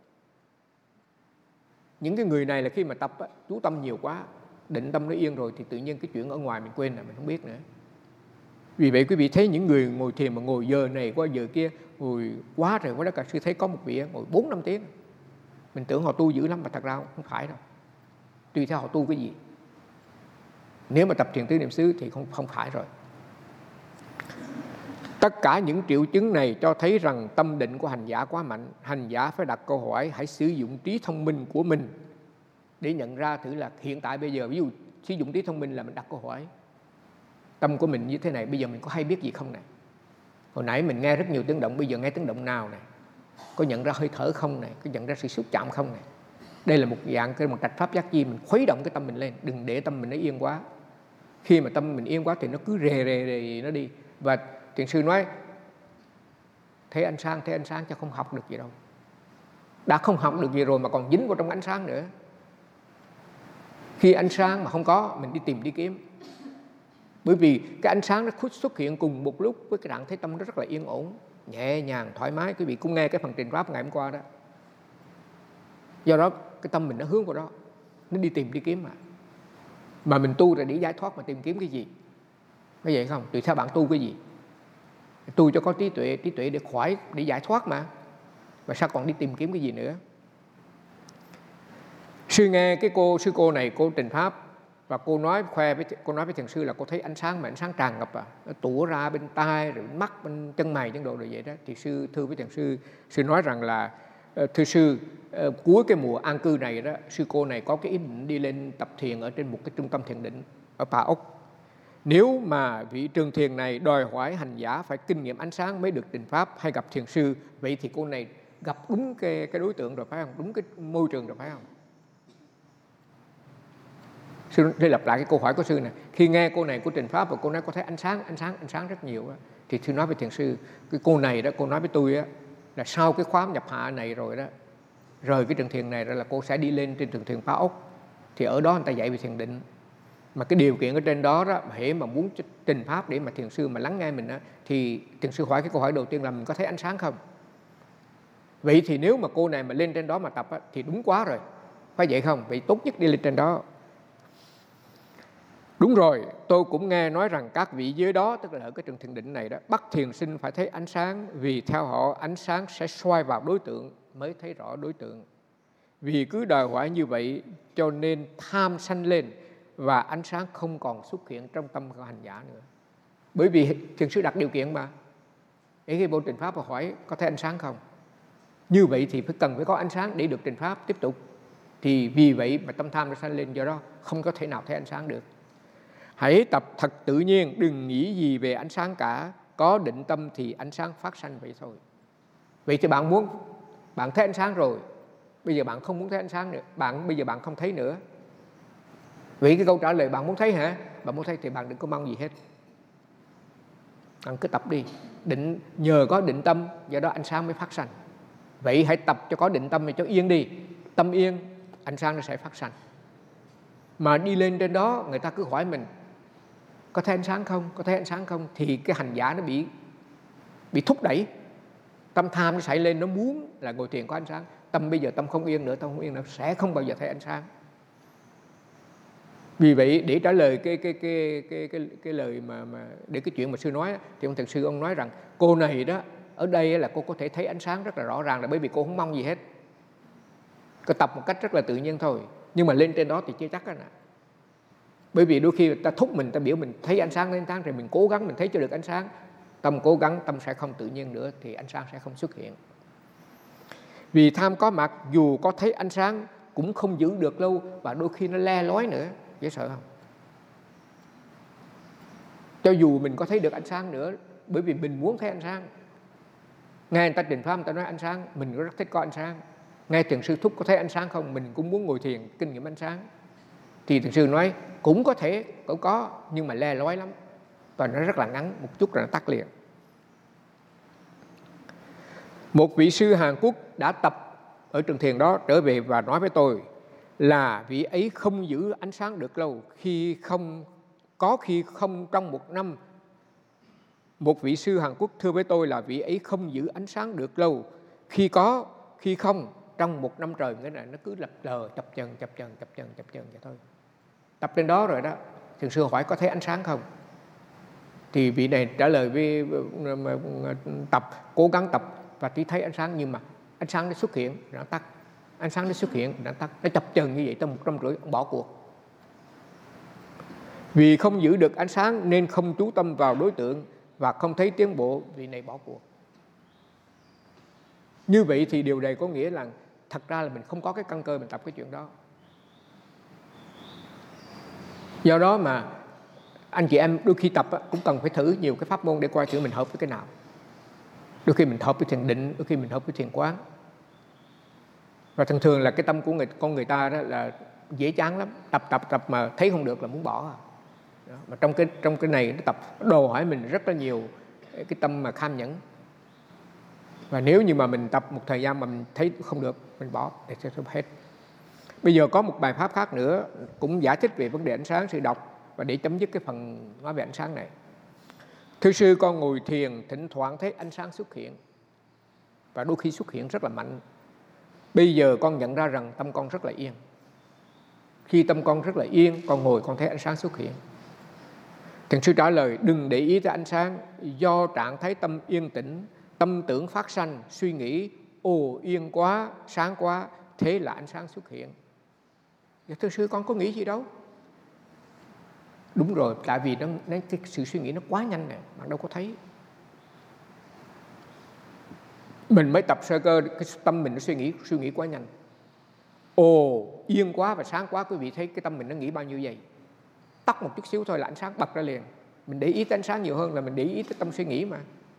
Những cái người này là khi mà tập á, chú tâm nhiều quá, định tâm nó yên rồi thì tự nhiên cái chuyện ở ngoài mình quên là mình không biết nữa. Vì vậy quý vị thấy những người ngồi thiền mà ngồi giờ này qua giờ kia, ngồi quá trời quá đất, cả sư thấy có một vị ngồi bốn năm tiếng. Mình tưởng họ tu dữ lắm mà thật ra không phải đâu. Tùy theo họ tu cái gì. Nếu mà tập thiền tứ niệm xứ thì không, không phải rồi. Tất cả những triệu chứng này cho thấy rằng tâm định của hành giả quá mạnh. Hành giả phải đặt câu hỏi, hãy sử dụng trí thông minh của mình để nhận ra thử là hiện tại bây giờ, ví dụ sử dụng trí thông minh là mình đặt câu hỏi, tâm của mình như thế này, bây giờ mình có hay biết gì không này? Hồi nãy mình nghe rất nhiều tiếng động, bây giờ nghe tiếng động nào này? Có nhận ra hơi thở không này? Có nhận ra sự xúc chạm không này? Đây là một dạng cái một trạch pháp giác chi, mình khuấy động cái tâm mình lên, đừng để tâm mình nó yên quá. Khi mà tâm mình yên quá thì nó cứ rề rề rề nó đi. Và thiền sư nói thấy ánh sáng, thấy ánh sáng chứ không học được gì đâu. Đã không học được gì rồi mà còn dính vào trong ánh sáng nữa. Khi ánh sáng mà không có, mình đi tìm đi kiếm. Bởi vì cái ánh sáng nó xuất hiện cùng một lúc với cái trạng thái tâm nó rất là yên ổn, nhẹ nhàng, thoải mái. Quý vị cũng nghe cái phần trình pháp ngày hôm qua đó. Do đó cái tâm mình nó hướng vào đó, nó đi tìm đi kiếm mà. Mà mình tu là để giải thoát mà tìm kiếm cái gì? Có vậy không? Tùy theo bạn tu cái gì. Tu cho có trí tuệ, trí tuệ để khỏi, để giải thoát mà. Và sao còn đi tìm kiếm cái gì nữa? Sư nghe cái cô sư cô này cô trình pháp và cô nói khoe với cô nói với thiền sư là cô thấy ánh sáng mà ánh sáng tràn ngập à, nó tủa ra bên tai rồi bên mắt, bên chân mày chân độ rồi vậy đó. Thì sư thưa với thiền sư, sư nói rằng là thưa sư, cuối cái mùa an cư này đó, sư cô này có cái ý định đi lên tập thiền ở trên một cái trung tâm thiền định ở Pa Ốc. Nếu mà vị trường thiền này đòi hỏi hành giả phải kinh nghiệm ánh sáng mới được trình pháp hay gặp thiền sư, vậy thì cô này gặp đúng cái, cái đối tượng rồi phải không? Đúng cái môi trường rồi phải không? Sư để lặp lại cái câu hỏi của sư này. Khi nghe cô này của trình pháp và cô nói có thấy ánh sáng, ánh sáng, ánh sáng rất nhiều đó, thì sư nói với thiền sư, cái cô này đó, cô nói với tôi đó, là sau cái khóa nhập hạ này rồi đó, rời cái trường thiền này rồi là cô sẽ đi lên trên trường thiền Pa Ốc. Thì ở đó người ta dạy về thiền định. Mà cái điều kiện ở trên đó đó, hễ mà muốn trình pháp để mà thiền sư mà lắng nghe mình đó, thì thiền sư hỏi cái câu hỏi đầu tiên là mình có thấy ánh sáng không? Vậy thì nếu mà cô này mà lên trên đó mà tập đó, thì đúng quá rồi, phải vậy không? Vậy tốt nhất đi lên trên đó. Đúng rồi, tôi cũng nghe nói rằng các vị dưới đó, tức là ở cái trường thiền định này đó, bắt thiền sinh phải thấy ánh sáng, vì theo họ ánh sáng sẽ soi vào đối tượng mới thấy rõ đối tượng. Vì cứ đòi hỏi như vậy cho nên tham sanh lên và ánh sáng không còn xuất hiện trong tâm của hành giả nữa. Bởi vì thiền sư đặt điều kiện mà. Để khi vô trình pháp và hỏi có thấy ánh sáng không? Như vậy thì phải cần phải có ánh sáng để được trình pháp tiếp tục. Thì vì vậy mà tâm tham nó sanh lên, do đó không có thể nào thấy ánh sáng được. Hãy tập thật tự nhiên, đừng nghĩ gì về ánh sáng cả. Có định tâm thì ánh sáng phát sanh vậy thôi. Vậy thì bạn muốn, bạn thấy ánh sáng rồi, bây giờ bạn không muốn thấy ánh sáng nữa, bạn bây giờ bạn không thấy nữa. Vậy cái câu trả lời bạn muốn thấy hả? Bạn muốn thấy thì bạn đừng có mong gì hết. Bạn cứ tập đi. Định, nhờ có định tâm, do đó ánh sáng mới phát sanh. Vậy hãy tập cho có định tâm này cho yên đi. Tâm yên, ánh sáng nó sẽ phát sanh. Mà đi lên trên đó, người ta cứ hỏi mình có thấy ánh sáng không? Có thấy ánh sáng không? Thì cái hành giả nó bị bị thúc đẩy. Tâm tham nó xảy lên, nó muốn là ngồi thiền có ánh sáng. Tâm bây giờ tâm không yên nữa, tâm không yên nữa, sẽ không bao giờ thấy ánh sáng. Vì vậy để trả lời cái cái cái cái cái, cái lời mà mà để cái chuyện mà sư nói, thì ông thiền sư ông nói rằng cô này đó, ở đây là cô có thể thấy ánh sáng rất là rõ ràng, là bởi vì cô không mong gì hết. Cô tập một cách rất là tự nhiên thôi. Nhưng mà lên trên đó thì chưa chắc đó nè. Bởi vì đôi khi ta thúc mình, ta biểu mình thấy ánh sáng lên ánh sáng, rồi mình cố gắng mình thấy cho được ánh sáng. Tâm cố gắng, tâm sẽ không tự nhiên nữa, thì ánh sáng sẽ không xuất hiện. Vì tham có mặt, dù có thấy ánh sáng cũng không giữ được lâu, và đôi khi nó le lói nữa. Dễ sợ không? Cho dù mình có thấy được ánh sáng nữa, bởi vì mình muốn thấy ánh sáng. Nghe người ta trình pháp, người ta nói ánh sáng, mình rất thích có ánh sáng. Nghe thiền sư thúc có thấy ánh sáng không, mình cũng muốn ngồi thiền kinh nghiệm ánh sáng. Thì thiền sư nói cũng có thể, cũng có, nhưng mà le lói lắm. Toàn nó rất là ngắn, một chút rồi nó tắt liền. Một vị sư Hàn Quốc đã tập ở trường thiền đó trở về và nói với tôi là vị ấy không giữ ánh sáng được lâu, khi không có khi không trong một năm. Một vị sư Hàn Quốc thưa với tôi là vị ấy không giữ ánh sáng được lâu, khi có khi không trong một năm trời. Nghĩa là nó cứ lập lờ chập chờn chập chờn chập chờn chập chờn vậy thôi. Tập trên đó rồi đó, thiền sư hỏi có thấy ánh sáng không, thì vị này trả lời với tập, cố gắng tập và chỉ thấy ánh sáng, nhưng mà ánh sáng nó xuất hiện rồi nó tắt, ánh sáng nó xuất hiện rồi nó tắt, nó chập chờn như vậy trong một năm rưỡi, ông bỏ cuộc. Vì không giữ được ánh sáng nên không chú tâm vào đối tượng và không thấy tiến bộ, vị này bỏ cuộc. Như vậy thì điều này có nghĩa là thật ra là mình không có cái căn cơ mình tập cái chuyện đó. Do đó mà anh chị em đôi khi tập cũng cần phải thử nhiều cái pháp môn để coi thử mình hợp với cái nào. Đôi khi mình hợp với thiền định, đôi khi mình hợp với thiền quán. Và thường thường là cái tâm của người, con người ta đó là dễ chán lắm. Tập tập tập mà thấy không được là muốn bỏ. Đó. Mà trong cái, trong cái này nó tập đòi hỏi mình rất là nhiều cái tâm mà kham nhẫn. Và nếu như mà mình tập một thời gian mà mình thấy không được, mình bỏ để cho hết. Bây giờ có một bài pháp khác nữa cũng giải thích về vấn đề ánh sáng, sự đọc, và để chấm dứt cái phần nói về ánh sáng này. Thưa sư, con ngồi thiền thỉnh thoảng thấy ánh sáng xuất hiện, và đôi khi xuất hiện rất là mạnh. Bây giờ con nhận ra rằng tâm con rất là yên. Khi tâm con rất là yên, con ngồi con thấy ánh sáng xuất hiện. Thiền sư trả lời đừng để ý tới ánh sáng, do trạng thái tâm yên tĩnh, tâm tưởng phát sanh, suy nghĩ ồ yên quá, sáng quá, thế là ánh sáng xuất hiện. Thưa sư, con có nghĩ gì đâu. Đúng rồi, tại vì nó, nó, cái sự suy nghĩ nó quá nhanh nè, bạn đâu có thấy. Mình mới tập sơ cơ, cái tâm mình nó suy nghĩ suy nghĩ quá nhanh. Ồ, yên quá và sáng quá, quý vị thấy cái tâm mình nó nghĩ bao nhiêu vậy? Tắt một chút xíu thôi là ánh sáng bật ra liền. Mình để ý tới ánh sáng nhiều hơn là mình để ý tới tâm suy nghĩ mà.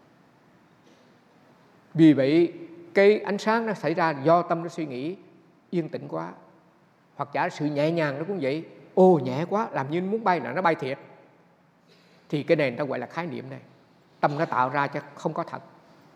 Vì vậy, cái ánh sáng nó xảy ra do tâm nó suy nghĩ yên tĩnh quá. Hoặc giả sự nhẹ nhàng nó cũng vậy. Ô nhẹ quá, làm như muốn bay là nó bay thiệt. Thì cái này người ta gọi là khái niệm này. Tâm nó tạo ra chứ không có thật.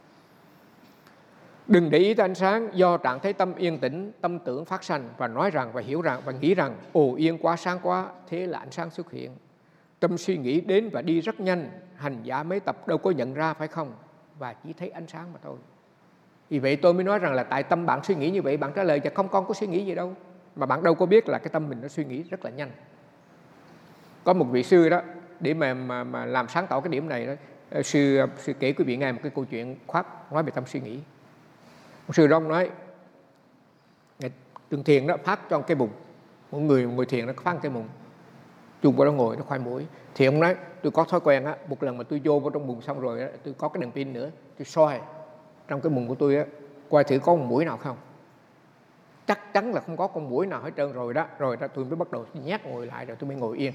Đừng để ý tới ánh sáng, do trạng thái tâm yên tĩnh, tâm tưởng phát sanh, và nói rằng và hiểu rằng và nghĩ rằng ồ yên quá, sáng quá, thế là ánh sáng xuất hiện. Tâm suy nghĩ đến và đi rất nhanh, hành giả mấy tập đâu có nhận ra phải không, và chỉ thấy ánh sáng mà thôi. Vì vậy tôi mới nói rằng là tại tâm bạn suy nghĩ như vậy, bạn trả lời chứ không, con có suy nghĩ gì đâu, mà bạn đâu có biết là cái tâm mình nó suy nghĩ rất là nhanh. Có một vị sư đó, để mà, mà, mà làm sáng tỏ cái điểm này đó, sư, sư kể quý vị nghe một cái câu chuyện khoác nói về tâm suy nghĩ. Một sư đó nói, trường thiền đó phát cho cái bụng, một người ngồi thiền nó phát cái bụng, chung vào đó ngồi nó khoai mũi. Thì ông nói tôi có thói quen á, một lần mà tôi vô vào trong bùn xong rồi á, tôi có cái đèn pin nữa, tôi soi trong cái bùn của tôi á, coi thử có con muỗi nào không. Chắc chắn là không có con muỗi nào hết trơn rồi đó, rồi đó tôi mới bắt đầu nhét ngồi lại, rồi tôi mới ngồi yên.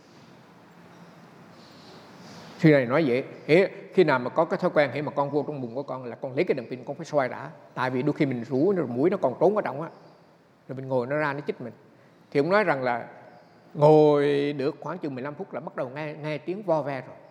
Khi này nói vậy, khi nào mà có cái thói quen, khi mà con vô trong bùn của con là con lấy cái đèn pin con phải soi đã, tại vì đôi khi mình rủ rồi muỗi nó còn trốn ở trong á, rồi mình ngồi nó ra nó chích mình. Thì ông nói rằng là ngồi được khoảng chừng mười lăm phút là bắt đầu nghe nghe tiếng vo ve rồi,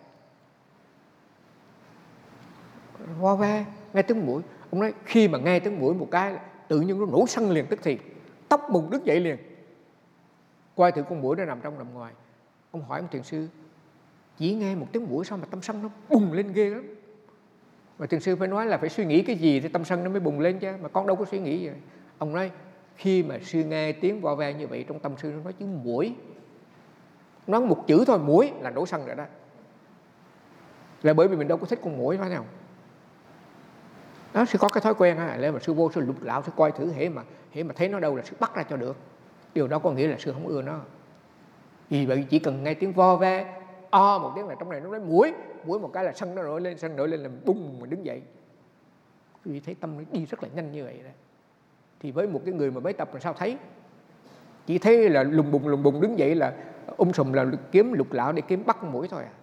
vo ve, nghe tiếng muỗi. Ông nói khi mà nghe tiếng muỗi một cái tự nhiên nó nổ sân liền, tức thì tóc bùng đứng dậy liền, coi thử con muỗi nó nằm trong nằm ngoài. Ông hỏi ông thiền sư, chỉ nghe một tiếng muỗi sao mà tâm sân nó bùng lên ghê lắm. Mà thiền sư phải nói là phải suy nghĩ cái gì thì tâm sân nó mới bùng lên chứ, mà con đâu có suy nghĩ vậy. Ông nói khi mà sư nghe tiếng vo ve như vậy, trong tâm sư nó nói chữ muỗi, nói một chữ thôi muỗi là nổ sân rồi đó. Là bởi vì mình đâu có thích con muỗi, phải không? Đó, sư có cái thói quen á, nếu mà sư vô sư lục lạo, sư coi thử, hễ mà hễ mà thấy nó đâu là sư bắt ra cho được. Điều đó có nghĩa là sư không ưa nó. Vì vậy chỉ cần nghe tiếng vo ve o một tiếng là trong này nó nói muỗi, muỗi một cái là sân nó nổi lên, sân nổi lên là bung mà đứng dậy. Vì thấy tâm nó đi rất là nhanh như vậy đó. Thì với một cái người mà mới tập làm sao thấy, chỉ thấy là lùng bùng lùng bùng đứng dậy là um sùm là kiếm lục lạo để kiếm bắt con muỗi thôi à.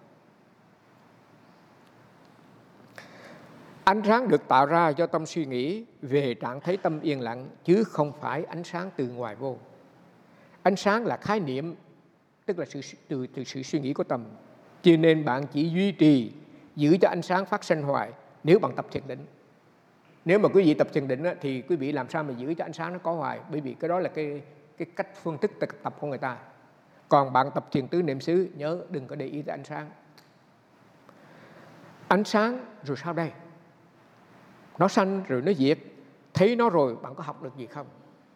Ánh sáng được tạo ra do tâm suy nghĩ về trạng thái tâm yên lặng, chứ không phải ánh sáng từ ngoài vô. Ánh sáng là khái niệm, tức là sự, từ, từ sự suy nghĩ của tâm. Cho nên bạn chỉ duy trì, giữ cho ánh sáng phát sinh hoài nếu bạn tập thiền định. Nếu mà quý vị tập thiền định á, thì quý vị làm sao mà giữ cho ánh sáng nó có hoài, bởi vì cái đó là cái, cái cách phương thức tập của người ta. Còn bạn tập thiền tứ niệm xứ, nhớ đừng có để ý tới ánh sáng. Ánh sáng rồi sao đây? Nó sanh rồi nó diệt, thấy nó rồi bạn có học được gì không?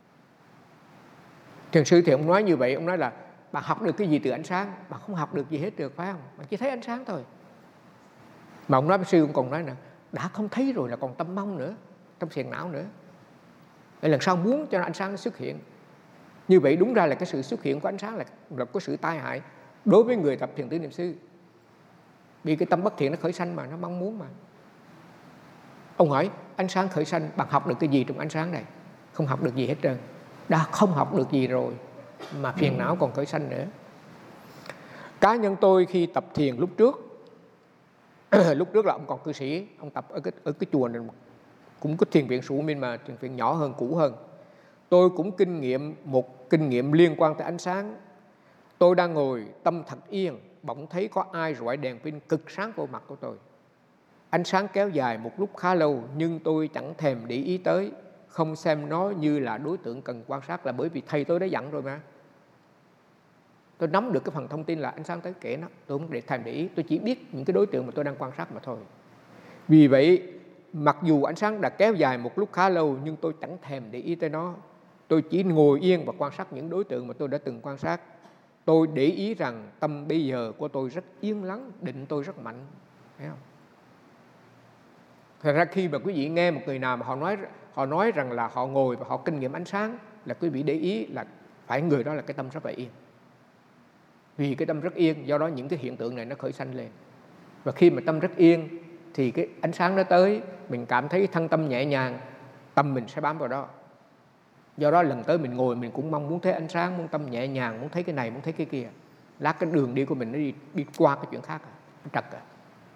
Thiền sư thì ông nói như vậy, ông nói là bạn học được cái gì từ ánh sáng? Bạn không học được gì hết được, phải không? Bạn chỉ thấy ánh sáng thôi. Mà ông nói với sư cũng còn nói nè, đã không thấy rồi là còn tâm mong nữa, tâm phiền não nữa. Vậy lần sau muốn cho ánh sáng nó xuất hiện. Như vậy đúng ra là cái sự xuất hiện của ánh sáng là, là có sự tai hại đối với người tập thiền tứ niệm xứ. Vì cái tâm bất thiện nó khởi sanh mà, nó mong muốn mà. Ông hỏi ánh sáng khởi sanh, bạn học được cái gì trong ánh sáng này? Không học được gì hết trơn. Đã không học được gì rồi mà phiền não còn khởi sanh nữa. Cá nhân tôi khi tập thiền lúc trước lúc trước là ông còn cư sĩ, ông tập ở cái, ở cái chùa này, cũng có thiền viện Sủ Minh mà thiền viện nhỏ hơn, cũ hơn. Tôi cũng kinh nghiệm một kinh nghiệm liên quan tới ánh sáng. Tôi đang ngồi tâm thật yên, bỗng thấy có ai rọi đèn pin cực sáng vào mặt của tôi. Ánh sáng kéo dài một lúc khá lâu, nhưng tôi chẳng thèm để ý tới, không xem nó như là đối tượng cần quan sát, là bởi vì thầy tôi đã dặn rồi mà. Tôi nắm được cái phần thông tin là ánh sáng tới kể nó, tôi không để thèm để ý, tôi chỉ biết những cái đối tượng mà tôi đang quan sát mà thôi. Vì vậy, mặc dù ánh sáng đã kéo dài một lúc khá lâu, nhưng tôi chẳng thèm để ý tới nó. Tôi chỉ ngồi yên và quan sát những đối tượng mà tôi đã từng quan sát. Tôi để ý rằng tâm bây giờ của tôi rất yên lắng, định tôi rất mạnh. Thấy không? Thật ra khi mà quý vị nghe một người nào mà họ nói họ nói rằng là họ ngồi và họ kinh nghiệm ánh sáng, là quý vị để ý là phải người đó là cái tâm rất là yên. Vì cái tâm rất yên, do đó những cái hiện tượng này nó khởi sanh lên. Và khi mà tâm rất yên thì cái ánh sáng nó tới, mình cảm thấy thân tâm nhẹ nhàng, tâm mình sẽ bám vào đó. Do đó lần tới mình ngồi mình cũng mong muốn thấy ánh sáng, muốn tâm nhẹ nhàng, muốn thấy cái này, muốn thấy cái kia. Lát cái đường đi của mình nó đi, đi qua cái chuyện khác, nó trật à.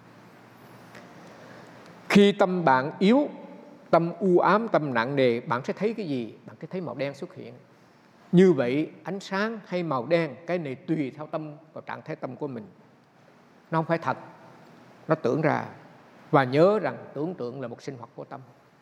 Khi tâm bạn yếu, tâm u ám, tâm nặng nề, bạn sẽ thấy cái gì? Bạn sẽ thấy màu đen xuất hiện. Như vậy ánh sáng hay màu đen, cái này tùy theo tâm và trạng thái tâm của mình. Nó không phải thật, nó tưởng ra. Và nhớ rằng tưởng tượng là một sinh hoạt của tâm.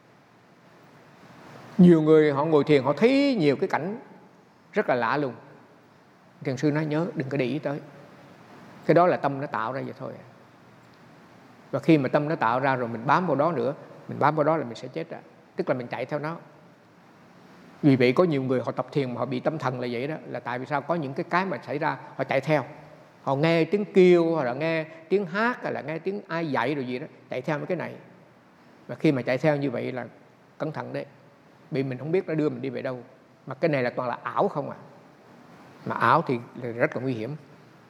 Nhiều người họ ngồi thiền, họ thấy nhiều cái cảnh rất là lạ luôn. Thiền sư nói nhớ đừng có để ý tới. Cái đó là tâm nó tạo ra vậy thôi. Và khi mà tâm nó tạo ra rồi mình bám vào đó nữa, mình bám vào đó là mình sẽ chết ra. Tức là mình chạy theo nó. Vì vậy có nhiều người họ tập thiền mà họ bị tâm thần là vậy đó. Là tại vì sao? Có những cái cái mà xảy ra họ chạy theo. Họ nghe tiếng kêu, hoặc là nghe tiếng hát, hay là nghe tiếng ai dạy rồi gì đó, chạy theo mấy cái này. Và khi mà chạy theo như vậy là cẩn thận đấy. Vì mình không biết nó đưa mình đi về đâu. Mà cái này là toàn là ảo không à. Mà ảo thì rất là nguy hiểm.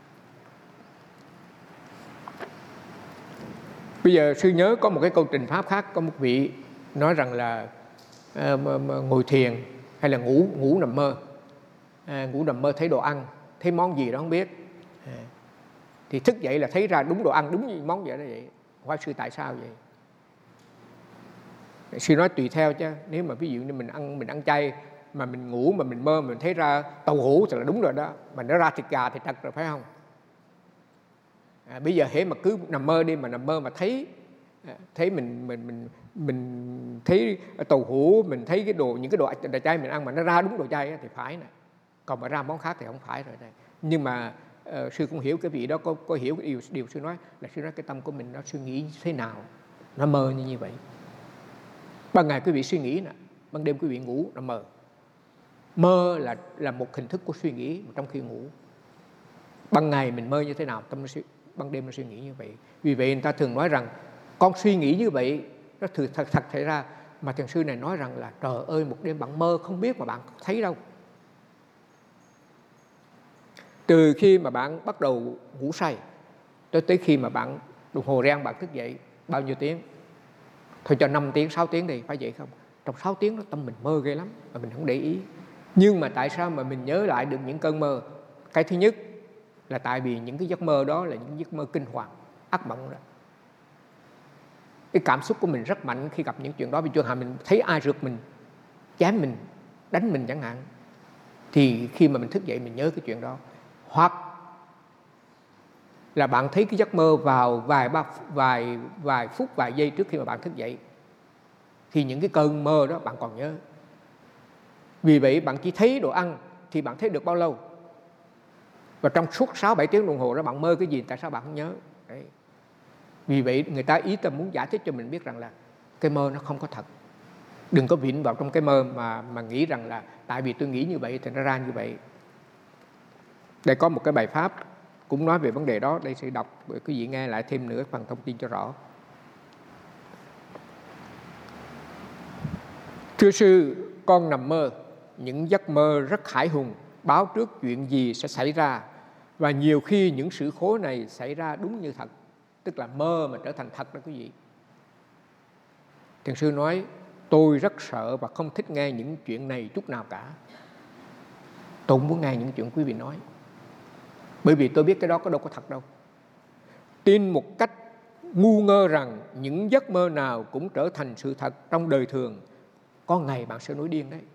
Bây giờ sư nhớ có một cái câu trình pháp khác, có một vị nói rằng là à, mà, mà ngồi thiền hay là ngủ ngủ nằm mơ, à, ngủ nằm mơ thấy đồ ăn, thấy món gì đó không biết, à, thì thức dậy là thấy ra đúng đồ ăn, đúng như món vậy đó vậy. Hỏi sư tại sao vậy? Sư nói tùy theo chứ, nếu mà ví dụ như mình ăn mình ăn chay mà mình ngủ mà mình mơ mình thấy ra tàu hũ thì là đúng rồi đó, mà nó ra thịt gà thì trật rồi phải không? À, bây giờ hễ mà cứ nằm mơ đi mà nằm mơ mà thấy thấy mình mình mình mình thấy tàu hũ, mình thấy cái đồ những cái đồ đồ chay mình ăn mà nó ra đúng đồ chay thì phải nè, còn mà ra món khác thì không phải rồi đây. Nhưng mà uh, sư cũng hiểu cái vị đó có có hiểu cái điều điều sư nói là sư nói cái tâm của mình nó suy nghĩ thế nào, nó mơ như như vậy. Ban ngày quý vị suy nghĩ nè, ban đêm quý vị ngủ nó mơ. Mơ là là một hình thức của suy nghĩ trong khi ngủ. Ban ngày mình mơ như thế nào, tâm nó suy, ban đêm nó suy nghĩ như vậy. Vì vậy người ta thường nói rằng con suy nghĩ như vậy nó thật thật, thật xảy ra. Mà thiền sư này nói rằng là trời ơi, một đêm bạn mơ không biết mà bạn thấy đâu. Từ khi mà bạn bắt đầu ngủ say cho tới khi mà bạn đồng hồ reo bạn thức dậy bao nhiêu tiếng? Thôi cho năm tiếng, sáu tiếng đi, phải vậy không? Trong sáu tiếng đó tâm mình mơ ghê lắm mà mình không để ý. Nhưng mà tại sao mà mình nhớ lại được những cơn mơ? Cái thứ nhất là tại vì những cái giấc mơ đó là những giấc mơ kinh hoàng, ác mộng đó. Cái cảm xúc của mình rất mạnh khi gặp những chuyện đó. Vì trường hợp mình thấy ai rượt mình, chém mình, đánh mình chẳng hạn, thì khi mà mình thức dậy mình nhớ cái chuyện đó. Hoặc là bạn thấy cái giấc mơ vào vài ba vài vài phút vài giây trước khi mà bạn thức dậy, thì những cái cơn mơ đó bạn còn nhớ. Vì vậy bạn chỉ thấy đồ ăn thì bạn thấy được bao lâu, và trong suốt sáu bảy tiếng đồng hồ đó bạn mơ cái gì, tại sao bạn không nhớ? Đấy. Vì vậy người ta ý tâm muốn giải thích cho mình biết rằng là cái mơ nó không có thật. Đừng có vịn vào trong cái mơ mà mà nghĩ rằng là tại vì tôi nghĩ như vậy thì nó ra như vậy. Đây có một cái bài pháp cũng nói về vấn đề đó. Đây sẽ đọc để quý vị nghe lại thêm nữa phần thông tin cho rõ. Thưa sư, con nằm mơ những giấc mơ rất hãi hùng, báo trước chuyện gì sẽ xảy ra, và nhiều khi những sự cố này xảy ra đúng như thật. Tức là mơ mà trở thành thật đó quý vị. Thiền sư nói tôi rất sợ và không thích nghe những chuyện này chút nào cả. Tôi không muốn nghe những chuyện quý vị nói, bởi vì tôi biết cái đó có đâu có thật đâu. Tin một cách ngu ngơ rằng những giấc mơ nào cũng trở thành sự thật trong đời thường, có ngày bạn sẽ nổi điên đấy.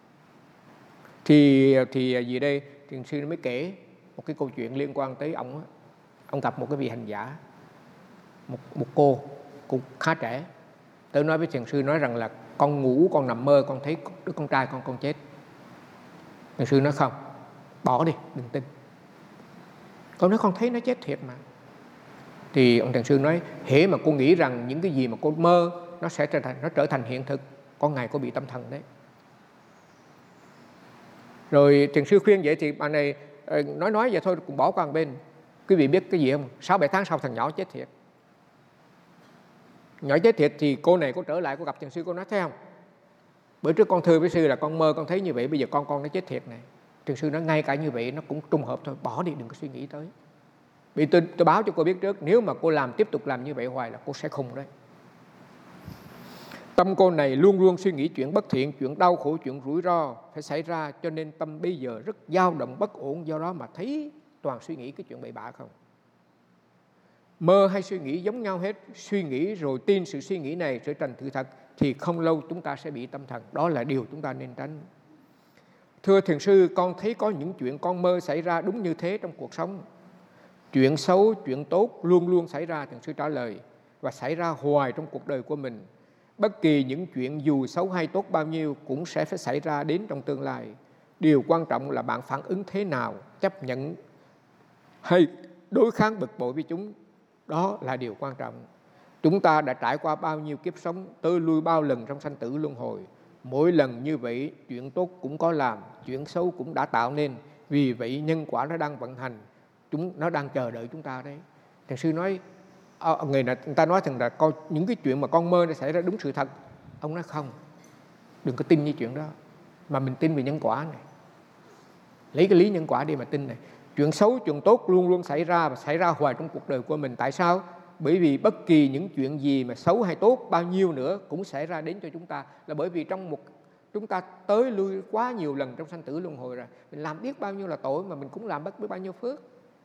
Thì thì gì đây? Thiền sư mới kể một cái câu chuyện liên quan tới ông. Ông gặp một cái vị hành giả, một một cô cũng khá trẻ, tới nói với thiền sư nói rằng là con ngủ, con nằm mơ, con thấy đứa con trai con con chết. Thiền sư nói không, bỏ đi, đừng tin. Con nói con thấy nó chết thiệt mà. Thì ông thiền sư nói hễ mà cô nghĩ rằng những cái gì mà cô mơ nó sẽ trở thành nó trở thành hiện thực, có ngày cô bị tâm thần đấy. Rồi thiền sư khuyên vậy thì bạn này nói nói vậy thôi cũng bỏ qua một bên. Quý vị biết cái gì không? Sáu bảy tháng sau thằng nhỏ chết thiệt. Nhỏ chết thiệt thì cô này cô trở lại, cô gặp thiền sư, cô nói thấy không? Bữa trước con thưa với sư là con mơ con thấy như vậy, bây giờ con con nó chết thiệt này. Thiền sư nói ngay cả như vậy nó cũng trùng hợp thôi, bỏ đi, đừng có suy nghĩ tới. Vì tôi, tôi báo cho cô biết trước, nếu mà cô làm tiếp tục làm như vậy hoài là cô sẽ khùng đấy. Tâm cô này luôn luôn suy nghĩ chuyện bất thiện, chuyện đau khổ, chuyện rủi ro phải xảy ra, cho nên tâm bây giờ rất dao động bất ổn, do đó mà thấy toàn suy nghĩ cái chuyện bậy bạ không. Mơ hay suy nghĩ giống nhau hết, suy nghĩ rồi tin sự suy nghĩ này trở thành sự thật thì không lâu chúng ta sẽ bị tâm thần, đó là điều chúng ta nên tránh. Thưa thiền sư, con thấy có những chuyện con mơ xảy ra đúng như thế trong cuộc sống. Chuyện xấu, chuyện tốt luôn luôn xảy ra, thiền sư trả lời, và xảy ra hoài trong cuộc đời của mình. Bất kỳ những chuyện dù xấu hay tốt bao nhiêu cũng sẽ phải xảy ra đến trong tương lai. Điều quan trọng là bạn phản ứng thế nào, chấp nhận hay đối kháng bực bội với chúng. Đó là điều quan trọng. Chúng ta đã trải qua bao nhiêu kiếp sống, tới lui bao lần trong sanh tử luân hồi. Mỗi lần như vậy, chuyện tốt cũng có làm, chuyện xấu cũng đã tạo nên. Vì vậy nhân quả nó đang vận hành, chúng nó đang chờ đợi chúng ta đấy. Thiền sư nói, à, người, này, người ta nói rằng là con, những cái chuyện mà con mơ nó xảy ra đúng sự thật. Ông nói không, đừng có tin như chuyện đó, mà mình tin về nhân quả này. Lấy cái lý nhân quả đi mà tin này. Chuyện xấu, chuyện tốt luôn luôn xảy ra và xảy ra hoài trong cuộc đời của mình. Tại sao? Bởi vì bất kỳ những chuyện gì mà xấu hay tốt bao nhiêu nữa cũng sẽ ra đến cho chúng ta, là bởi vì trong một chúng ta tới lui quá nhiều lần trong sanh tử luân hồi rồi. Mình làm biết bao nhiêu là tội mà mình cũng làm bất biết bao nhiêu phước.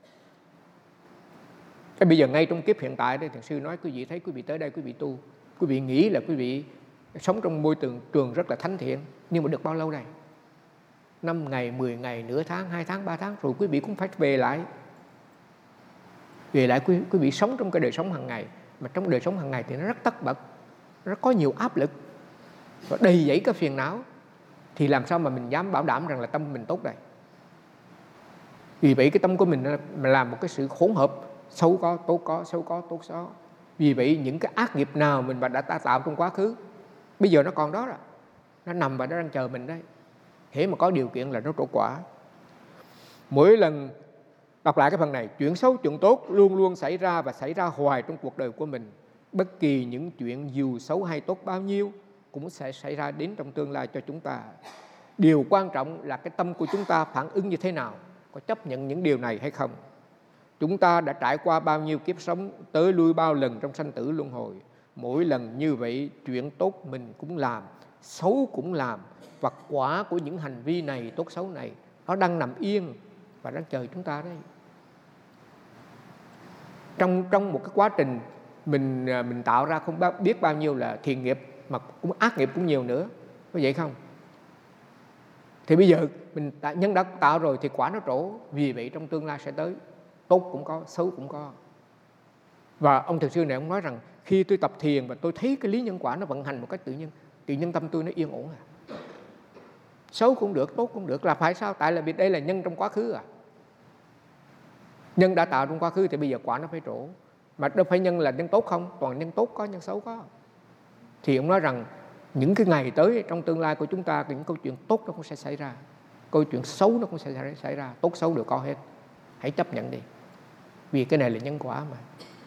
Cái bây giờ ngay trong kiếp hiện tại đây, Thiền sư nói quý vị thấy quý vị tới đây quý vị tu, quý vị nghĩ là quý vị sống trong môi trường trường rất là thánh thiện, nhưng mà được bao lâu đây? Năm ngày, mười ngày, nửa tháng, hai tháng, ba tháng rồi quý vị cũng phải về lại. Về lại quý, quý vị sống trong cái đời sống hàng ngày, mà trong đời sống hàng ngày thì nó rất tất bật, rất có nhiều áp lực và đầy dẫy cái phiền não, thì làm sao mà mình dám bảo đảm rằng là tâm mình tốt đây? Vì vậy cái tâm của mình là một cái sự hỗn hợp, xấu có, tốt có, xấu có, tốt có. Vì vậy những cái ác nghiệp nào mình đã tạo trong quá khứ, bây giờ nó còn đó rồi, nó nằm và nó đang chờ mình đấy. Hễ mà có điều kiện là nó trổ quả. Mỗi lần đọc lại cái phần này, chuyện xấu chuyện tốt luôn luôn xảy ra và xảy ra hoài trong cuộc đời của mình. Bất kỳ những chuyện dù xấu hay tốt bao nhiêu cũng sẽ xảy ra đến trong tương lai cho chúng ta. Điều quan trọng là cái tâm của chúng ta phản ứng như thế nào, có chấp nhận những điều này hay không. Chúng ta đã trải qua bao nhiêu kiếp sống, tới lui bao lần trong sanh tử luân hồi. Mỗi lần như vậy, chuyện tốt mình cũng làm, xấu cũng làm, và quả của những hành vi này, tốt xấu này, nó đang nằm yên và đang chờ chúng ta đấy. Trong, trong một cái quá trình mình, mình tạo ra không biết bao nhiêu là thiện nghiệp, mà cũng ác nghiệp cũng nhiều nữa, có vậy không? Thì bây giờ mình đã, nhân đã tạo rồi thì quả nó trổ. Vì vậy trong tương lai sẽ tới, tốt cũng có, xấu cũng có. Và ông Thiền sư này ông nói rằng khi tôi tập thiền và tôi thấy cái lý nhân quả nó vận hành một cách tự nhiên, tự nhiên tâm tôi nó yên ổn à. Xấu cũng được, tốt cũng được, là phải sao? Tại là vì đây là nhân trong quá khứ à. Nhân đã tạo trong quá khứ thì bây giờ quả nó phải trổ. Mà đâu phải nhân là nhân tốt không? Toàn nhân tốt có, nhân xấu có. Thì ông nói rằng những cái ngày tới trong tương lai của chúng ta, những câu chuyện tốt nó cũng sẽ xảy ra, câu chuyện xấu nó cũng sẽ xảy ra. Tốt xấu đều có hết. Hãy chấp nhận đi, vì cái này là nhân quả mà.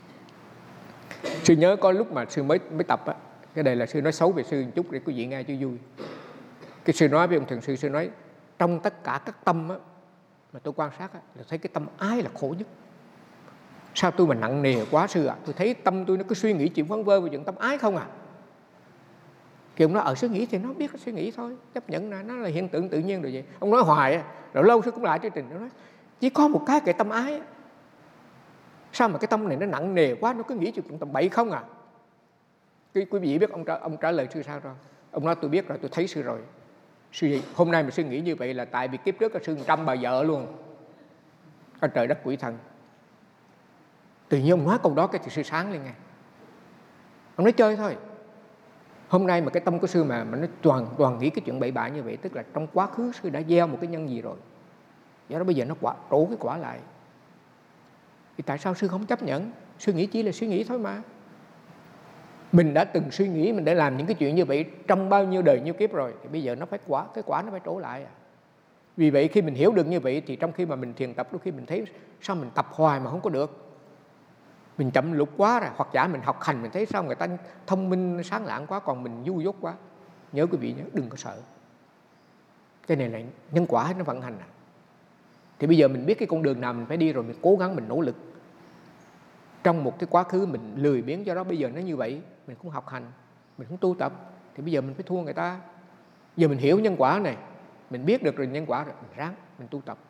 Sư nhớ có lúc mà sư mới mới tập á, cái này là sư nói xấu về sư một chút để quý vị nghe cho vui. Cái sư nói với ông Thiền sư, sư nói trong tất cả các tâm á, mà tôi quan sát á, là thấy cái tâm ái là khổ nhất. Sao tôi mà nặng nề quá sư ạ? À? Tôi thấy tâm tôi nó cứ suy nghĩ chuyện vân vơ về chuyện tâm ái không à. Thì ông nói ở suy nghĩ thì nó biết suy nghĩ thôi, chấp nhận là nó là hiện tượng tự nhiên rồi vậy. Ông nói hoài á, rồi lâu sư cũng lại chương trình, nó nói chỉ có một cái cái tâm ái á. Sao mà cái tâm này nó nặng nề quá, nó cứ nghĩ chuyện tầm bậy không à. Quý, quý vị biết ông trả, ông trả lời sư sao rồi? Ông nói tôi biết rồi, tôi thấy sư rồi. Sư, hôm nay mà sư nghĩ như vậy là tại vì kiếp trước là sư trăm bà vợ luôn, ở trời đất quỷ thần. Tự nhiên ông nói câu đó cái thì sư sáng lên ngay. Ông nói chơi thôi. Hôm nay mà cái tâm của sư mà, mà nó toàn, toàn nghĩ cái chuyện bậy bạ như vậy, tức là trong quá khứ sư đã gieo một cái nhân gì rồi. Do đó bây giờ nó quả, trổ cái quả lại. Thì tại sao sư không chấp nhận? Sư nghĩ chỉ là suy nghĩ thôi mà. Mình đã từng suy nghĩ, mình đã làm những cái chuyện như vậy trong bao nhiêu đời nhiêu kiếp rồi, thì bây giờ nó phải quả, cái quả nó phải trổ lại à. Vì vậy khi mình hiểu được như vậy thì trong khi mà mình thiền tập, đôi khi mình thấy sao mình tập hoài mà không có được. Mình chậm lục quá rồi, hoặc giả mình học hành mình thấy sao người ta thông minh sáng lạng quá, còn mình du dốt quá. Nhớ quý vị nhớ, đừng có sợ. Cái này là nhân quả nó vận hành à. Thì bây giờ mình biết cái con đường nào mình phải đi rồi, mình cố gắng mình nỗ lực. Trong một cái quá khứ mình lười biếng, do đó bây giờ nó như vậy, mình không học hành, mình không tu tập, thì bây giờ mình phải thua người ta. Giờ mình hiểu nhân quả này, mình biết được rồi nhân quả rồi, mình ráng, mình tu tập.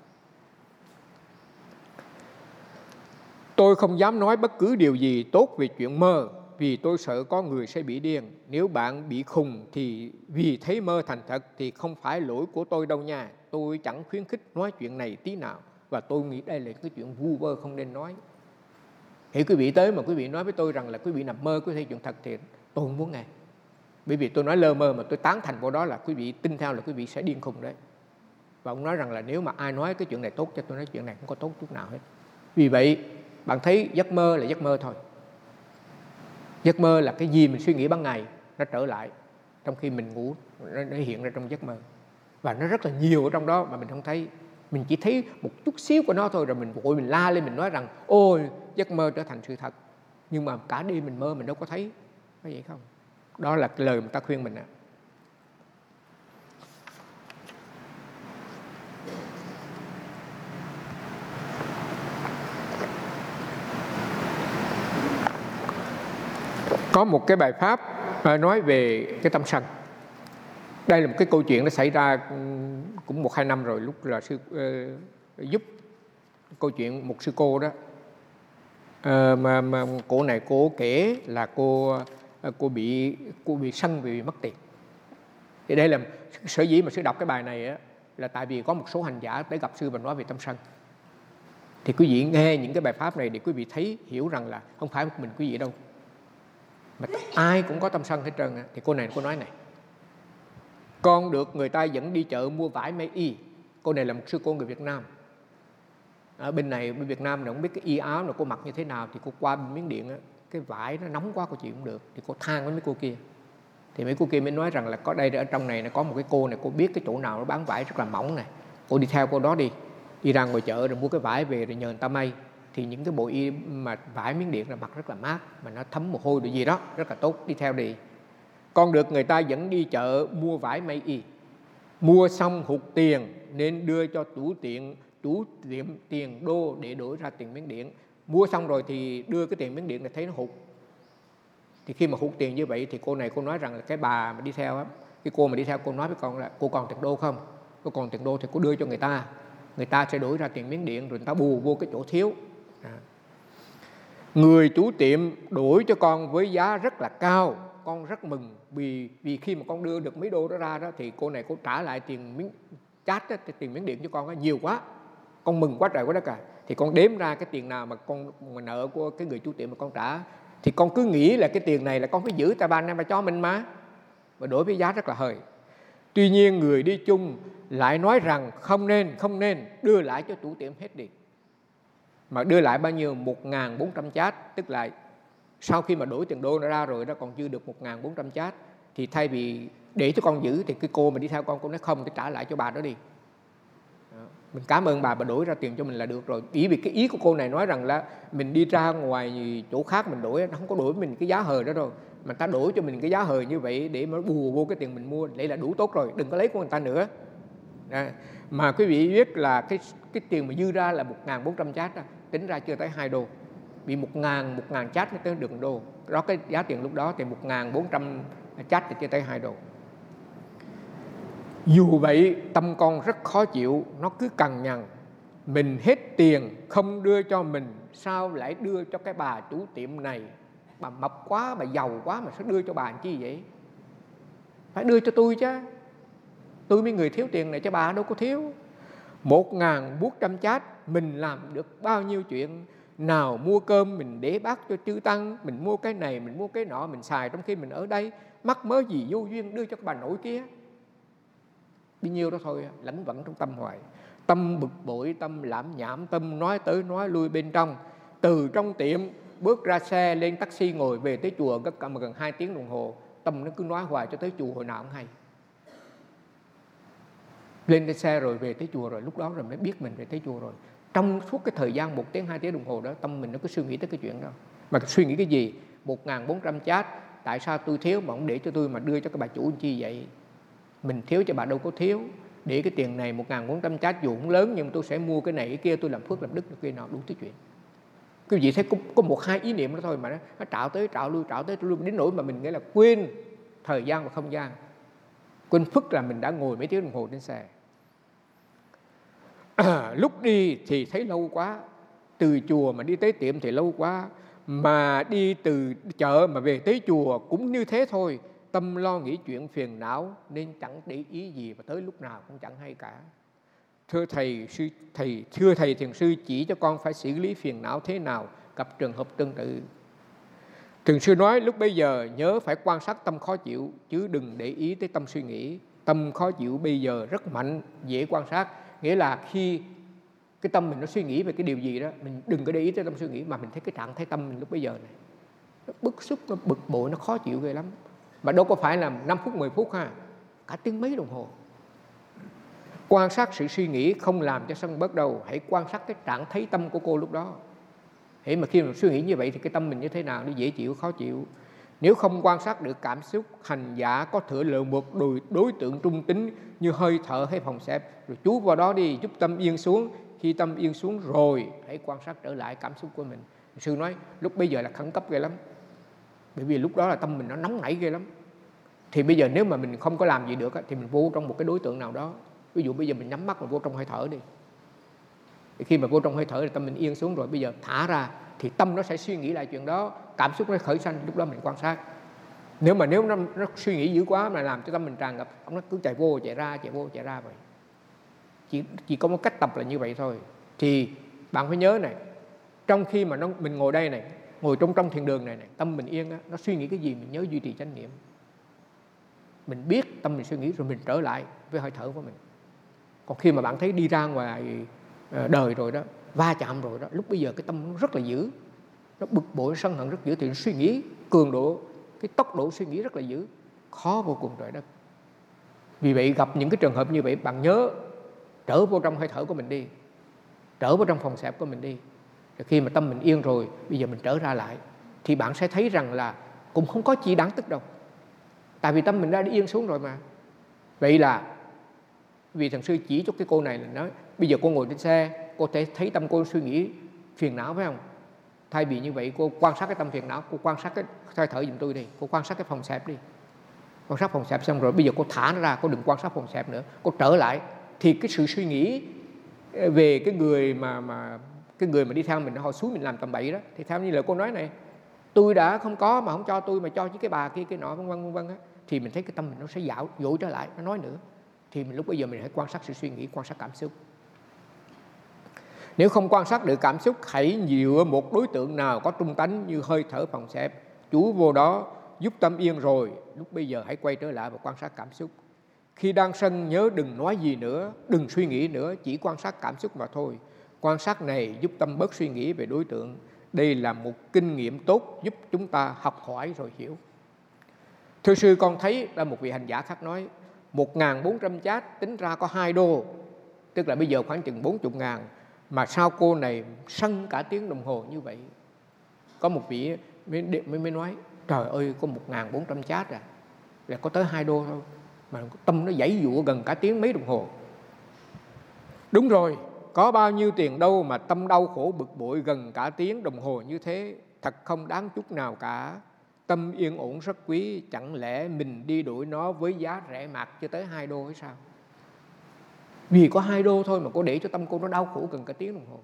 Tôi không dám nói bất cứ điều gì tốt về chuyện mơ, vì tôi sợ có người sẽ bị điên. Nếu bạn bị khùng thì vì thấy mơ thành thật thì không phải lỗi của tôi đâu nha. Tôi chẳng khuyến khích nói chuyện này tí nào, và tôi nghĩ đây là cái chuyện vu vơ không nên nói. Thì quý vị tới mà quý vị nói với tôi rằng là quý vị nằm mơ, quý vị thấy chuyện thật thì tôi không muốn nghe. Bởi vì tôi nói lơ mơ mà tôi tán thành vào đó là quý vị tin theo là quý vị sẽ điên khùng đấy. Và ông nói rằng là nếu mà ai nói cái chuyện này tốt cho tôi, nói chuyện này không có tốt chút nào hết. Vì vậy bạn thấy giấc mơ là giấc mơ thôi. Giấc mơ là cái gì mình suy nghĩ ban ngày nó trở lại trong khi mình ngủ, nó hiện ra trong giấc mơ. Và nó rất là nhiều ở trong đó mà mình không thấy. Mình chỉ thấy một chút xíu của nó thôi, rồi mình vội mình la lên, mình nói rằng ôi giấc mơ trở thành sự thật. Nhưng mà cả đêm mình mơ mình đâu có thấy. Có vậy không? Đó là cái lời người ta khuyên mình ạ. có một cái bài pháp nói về cái tâm sân. Đây là một cái câu chuyện nó xảy ra cũng một hai năm rồi, lúc là sư uh, giúp câu chuyện một sư cô đó, uh, mà, mà cô này cô kể là cô uh, cô bị cô bị sân vì mất tiền. Thì đây là sở dĩ mà sư đọc cái bài này á, là tại vì có một số hành giả tới gặp sư và nói về tâm sân. Thì quý vị nghe những cái bài pháp này để quý vị thấy hiểu rằng là không phải một mình quý vị đâu, mà ai cũng có tâm sân hết trơn. Thì cô này cô nói này: con được người ta dẫn đi chợ mua vải may y. Cô này là một sư cô người Việt Nam. Ở bên này, bên Việt Nam này không biết cái y áo nào cô mặc như thế nào. Thì cô qua bên Miến Điện á, cái vải nó nóng quá cô chịu không được. Thì cô than với mấy cô kia. Thì mấy cô kia mới nói rằng là có đây ở trong này có một cái cô này, cô biết cái chỗ nào nó bán vải rất là mỏng này, cô đi theo cô đó đi, đi ra ngoài chợ rồi mua cái vải về rồi nhờ người ta may. Thì những cái bộ y mà vải Miến Điện là mặc rất là mát, mà nó thấm mồ hôi được gì đó, rất là tốt, đi theo đi. Con được người ta dẫn đi chợ mua vải may y. Mua xong hụt tiền nên đưa cho chủ tiệm chủ tiệm tiền đô để đổi ra tiền Miến Điện. Mua xong rồi thì đưa cái tiền Miến Điện này thấy nó hụt. Thì khi mà hụt tiền như vậy thì cô này cô nói rằng là cái bà mà đi theo á, cái cô mà đi theo cô nói với con là cô còn tiền đô không? Cô còn tiền đô thì cô đưa cho người ta, người ta sẽ đổi ra tiền Miến Điện rồi người ta bù vô cái chỗ thiếu. À. Người chủ tiệm đổi cho con với giá rất là cao, con rất mừng vì vì khi mà con đưa được mấy đô đó ra đó thì cô này cô trả lại tiền miếng chát đó, tiền Miến Điện cho con đó, nhiều quá, con mừng quá trời quá đất cả. Thì con đếm ra cái tiền nào mà con mà nợ của cái người chủ tiệm mà con trả, thì con cứ nghĩ là cái tiền này là con phải giữ tại bà này mà cho mình mà, và đổi với giá rất là hời. Tuy nhiên người đi chung lại nói rằng không nên, không nên đưa lại cho chủ tiệm hết đi. Mà đưa lại bao nhiêu? một nghìn bốn trăm chát, tức là sau khi mà đổi tiền đô ra rồi đó còn dư được một nghìn bốn trăm chát. Thì thay vì để cho con giữ thì cái cô mà đi theo con, cô nói không, thì trả lại cho bà đó đi. Mình cảm ơn bà, bà đổi ra tiền cho mình là được rồi. Ý vì cái ý của cô này nói rằng là mình đi ra ngoài chỗ khác mình đổi, nó không có đổi mình cái giá hời đó đâu, mà ta đổi cho mình cái giá hời như vậy để mà bù vô cái tiền mình mua, vậy là đủ tốt rồi, đừng có lấy của người ta nữa. À, mà quý vị biết là cái cái tiền mà dư ra là một nghìn bốn trăm chát đó, tính ra chưa tới hai đô. Vì một ngàn một ngàn chát mới tới được một đô. Đó, cái giá tiền lúc đó thì một nghìn bốn trăm chát thì chưa tới hai đô. Dù vậy tâm con rất khó chịu, nó cứ cằn nhằn mình hết tiền không đưa cho mình, sao lại đưa cho cái bà chủ tiệm này, bà mập quá, bà giàu quá mà sao đưa cho bà làm chi vậy? Phải đưa cho tôi chứ, tôi mấy người thiếu tiền này, cho bà đâu có thiếu. Một ngàn bốn trăm chát mình làm được bao nhiêu chuyện. Nào mua cơm mình để bát cho chư tăng, mình mua cái này, mình mua cái nọ, mình xài trong khi mình ở đây, mắc mớ gì vô duyên đưa cho bà nội kia. Bao nhiêu đó thôi, lẫn vẫn trong tâm hoài. Tâm bực bội, tâm lãm nhảm, tâm nói tới nói lui bên trong. Từ trong tiệm bước ra xe lên taxi ngồi về tới chùa gần gần hai tiếng đồng hồ, tâm nó cứ nói hoài cho tới chùa hồi nào cũng hay. Lên cái xe rồi về tới chùa rồi, lúc đó rồi mới biết mình về tới chùa rồi. Trong suốt cái thời gian một tiếng hai tiếng đồng hồ đó, tâm mình nó cứ suy nghĩ tới cái chuyện đó. Mà suy nghĩ cái gì? Một nghìn bốn trăm chát, tại sao tôi thiếu mà không để cho tôi mà đưa cho cái bà chủ chi vậy? Mình thiếu cho bà đâu có thiếu. Để cái tiền này một nghìn bốn trăm chát dù cũng lớn, nhưng tôi sẽ mua cái này cái kia, tôi làm phước làm đức được kia nào đủ thứ chuyện. Quý vị thấy có, có một hai ý niệm đó thôi mà nó, nó trạo tới trạo lui trạo tới trạo lui đến nỗi mà mình nghĩa là quên thời gian và không gian, quên phước là mình đã ngồi mấy tiếng đồng hồ trên xe. À, lúc đi thì thấy lâu quá, từ chùa mà đi tới tiệm thì lâu quá, mà đi từ chợ mà về tới chùa cũng như thế thôi. Tâm lo nghĩ chuyện phiền não nên chẳng để ý gì, và tới lúc nào cũng chẳng hay cả. Thưa thầy, sư thầy thưa thầy thiền sư chỉ cho con phải xử lý phiền não thế nào gặp trường hợp tương tự. Thiền sư nói lúc bây giờ nhớ phải quan sát tâm khó chịu, chứ đừng để ý tới tâm suy nghĩ. Tâm khó chịu bây giờ rất mạnh, dễ quan sát. Nghĩa là khi cái tâm mình nó suy nghĩ về cái điều gì đó, mình đừng có để ý tới tâm suy nghĩ, mà mình thấy cái trạng thái tâm mình lúc bây giờ này nó bức xúc, nó bực bội, nó khó chịu ghê lắm. Mà đâu có phải là năm phút mười phút ha, cả tiếng mấy đồng hồ. Quan sát sự suy nghĩ không làm cho sân bớt đâu. Hãy quan sát cái trạng thái tâm của cô lúc đó. Hãy mà khi mà suy nghĩ như vậy thì cái tâm mình như thế nào, nó dễ chịu, khó chịu. Nếu không quan sát được cảm xúc, hành giả có thừa lựa một đối, đối tượng trung tính như hơi thở hay phòng xẹp, rồi chú vào đó đi, giúp tâm yên xuống. Khi tâm yên xuống rồi hãy quan sát trở lại cảm xúc của mình. Sư nói lúc bây giờ là khẩn cấp ghê lắm. Bởi vì lúc đó là tâm mình nó nóng nảy ghê lắm. Thì bây giờ nếu mà mình không có làm gì được thì mình vô trong một cái đối tượng nào đó. Ví dụ bây giờ mình nhắm mắt, mình vô trong hơi thở đi. Thì khi mà vô trong hơi thở thì tâm mình yên xuống rồi, bây giờ thả ra thì tâm nó sẽ suy nghĩ lại chuyện đó, cảm xúc nó khởi sanh, lúc đó mình quan sát. Nếu mà nếu nó, nó suy nghĩ dữ quá mà làm cho tâm mình tràn ngập, ông nó cứ chạy vô chạy ra chạy vô chạy ra vậy. Chỉ, chỉ có một cách tập là như vậy thôi. Thì bạn phải nhớ này, trong khi mà nó, mình ngồi đây này, ngồi trong trong thiền đường này, này tâm mình yên á, nó suy nghĩ cái gì mình nhớ duy trì chánh niệm. Mình biết tâm mình suy nghĩ rồi mình trở lại với hơi thở của mình. Còn khi mà bạn thấy đi ra ngoài đời rồi đó, va chạm rồi đó, lúc bây giờ cái tâm nó rất là dữ, nó bực bội, sân hận rất dữ, thì nó suy nghĩ cường độ, cái tốc độ suy nghĩ rất là dữ, khó vô cùng trời đất. Vì vậy gặp những cái trường hợp như vậy, bạn nhớ trở vô trong hơi thở của mình đi, trở vào trong phòng xẹp của mình đi. Rồi khi mà tâm mình yên rồi, bây giờ mình trở ra lại, thì bạn sẽ thấy rằng là cũng không có gì đáng tức đâu. Tại vì tâm mình đã đi yên xuống rồi mà. Vậy là vì thằng sư chỉ cho cái cô này là nói, bây giờ cô ngồi trên xe, cô thể thấy tâm cô suy nghĩ phiền não phải không? Thay vì như vậy, cô quan sát cái tâm phiền não, cô quan sát cái hơi thở giùm tôi đi, cô quan sát cái phòng xẹp đi. Quan sát phòng xẹp xong rồi, bây giờ cô thả nó ra, cô đừng quan sát phòng xẹp nữa, cô trở lại. Thì cái sự suy nghĩ về cái người mà mà cái người mà đi theo mình, họ xúi mình làm tầm bậy đó, thì theo như lời cô nói này, tôi đã không có mà không cho tôi mà cho chứ cái bà kia cái nọ vân vân vân vân á, thì mình thấy cái tâm mình nó sẽ dạo dội trở lại, nó nói nữa. Thì mình lúc bây giờ mình hãy quan sát sự suy nghĩ, quan sát cảm xúc. Nếu không quan sát được cảm xúc, hãy dựa một đối tượng nào có trung tánh như hơi thở phòng xẹp, chú vô đó giúp tâm yên rồi, lúc bây giờ hãy quay trở lại và quan sát cảm xúc. Khi đang sân nhớ đừng nói gì nữa, đừng suy nghĩ nữa, chỉ quan sát cảm xúc mà thôi. Quan sát này giúp tâm bớt suy nghĩ về đối tượng. Đây là một kinh nghiệm tốt giúp chúng ta học hỏi rồi hiểu. Thưa sư, con thấy là một vị hành giả khác nói, một nghìn bốn trăm chát tính ra có hai đô, tức là bây giờ khoảng chừng bốn mươi ngàn, mà sao cô này sân cả tiếng đồng hồ như vậy? Có một vị mới, mới, mới nói, trời ơi, có một nghìn bốn trăm chát à, là có tới hai đô thôi, mà tâm nó giãy giụa gần cả tiếng mấy đồng hồ. Đúng rồi, có bao nhiêu tiền đâu mà tâm đau khổ bực bội gần cả tiếng đồng hồ như thế, thật không đáng chút nào cả. Tâm yên ổn rất quý, chẳng lẽ mình đi đuổi nó với giá rẻ mạt cho tới hai đô hay sao? Vì có hai đô thôi mà cô để cho tâm cô nó đau khổ gần cả tiếng đồng hồ.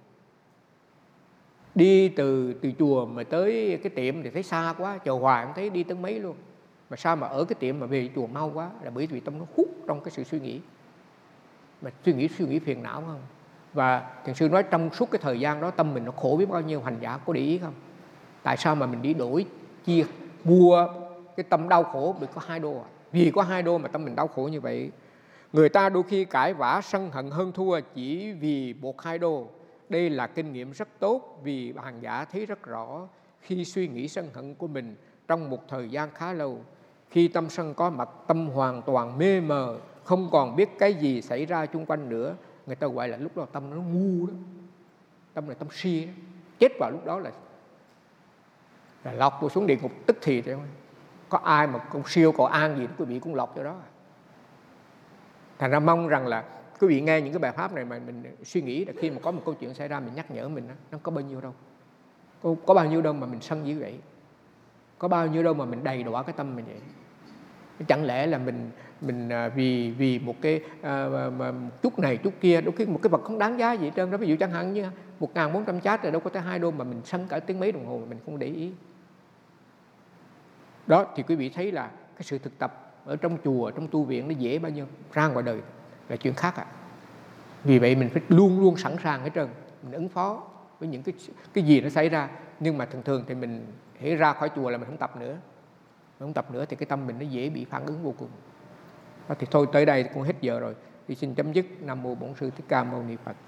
Đi từ từ chùa mà tới cái tiệm thì thấy xa quá, chờ hoài không thấy đi tới mấy luôn. Mà sao mà ở cái tiệm mà về chùa mau quá, là bởi vì tâm nó hút trong cái sự suy nghĩ. Mà suy nghĩ suy nghĩ phiền não không? Và thiền sư nói trong suốt cái thời gian đó tâm mình nó khổ biết bao nhiêu, hành giả có để ý không? Tại sao mà mình đi đổi chia mua cái tâm đau khổ được có hai đô à? Vì có hai đô mà tâm mình đau khổ như vậy. Người ta đôi khi cãi vã sân hận hơn thua chỉ vì một hai đô. Đây là kinh nghiệm rất tốt, vì hành giả thấy rất rõ khi suy nghĩ sân hận của mình trong một thời gian khá lâu. Khi tâm sân có mặt, tâm hoàn toàn mê mờ, không còn biết cái gì xảy ra chung quanh nữa. Người ta gọi là lúc đó tâm nó ngu đó, tâm là tâm si đó. Chết vào lúc đó là là lọt vô xuống địa ngục tức thì. Có ai mà con siêu cầu an gì quý vị cũng lọt cho đó. Thành ra mong rằng là quý vị nghe những cái bài pháp này mà mình suy nghĩ là khi mà có một câu chuyện xảy ra mình nhắc nhở mình đó, nó có bao nhiêu đâu, có, có bao nhiêu đâu mà mình sân dữ vậy, có bao nhiêu đâu mà mình đầy đọa cái tâm mình vậy. Chẳng lẽ là mình mình vì vì một cái à, mà, một chút này chút kia, đôi khi một cái vật không đáng giá gì hết trơn đó. Ví dụ chẳng hạn như một nghìn bốn trăm chát rồi đâu có tới hai đô mà mình sân cả tiếng mấy đồng hồ mà mình không để ý. Đó thì quý vị thấy là cái sự thực tập ở trong chùa, trong tu viện nó dễ bao nhiêu, ra ngoài đời là chuyện khác ạ. À. Vì vậy mình phải luôn luôn sẵn sàng hết trơn, mình ứng phó với những cái cái gì nó xảy ra. Nhưng mà thường thường thì mình hễ ra khỏi chùa là mình không tập nữa, mình không tập nữa thì cái tâm mình nó dễ bị phản ứng vô cùng. Đó thì thôi, tới đây cũng hết giờ rồi, thì xin chấm dứt. Nam mô Bổn Sư Thích Ca Mâu Ni Phật.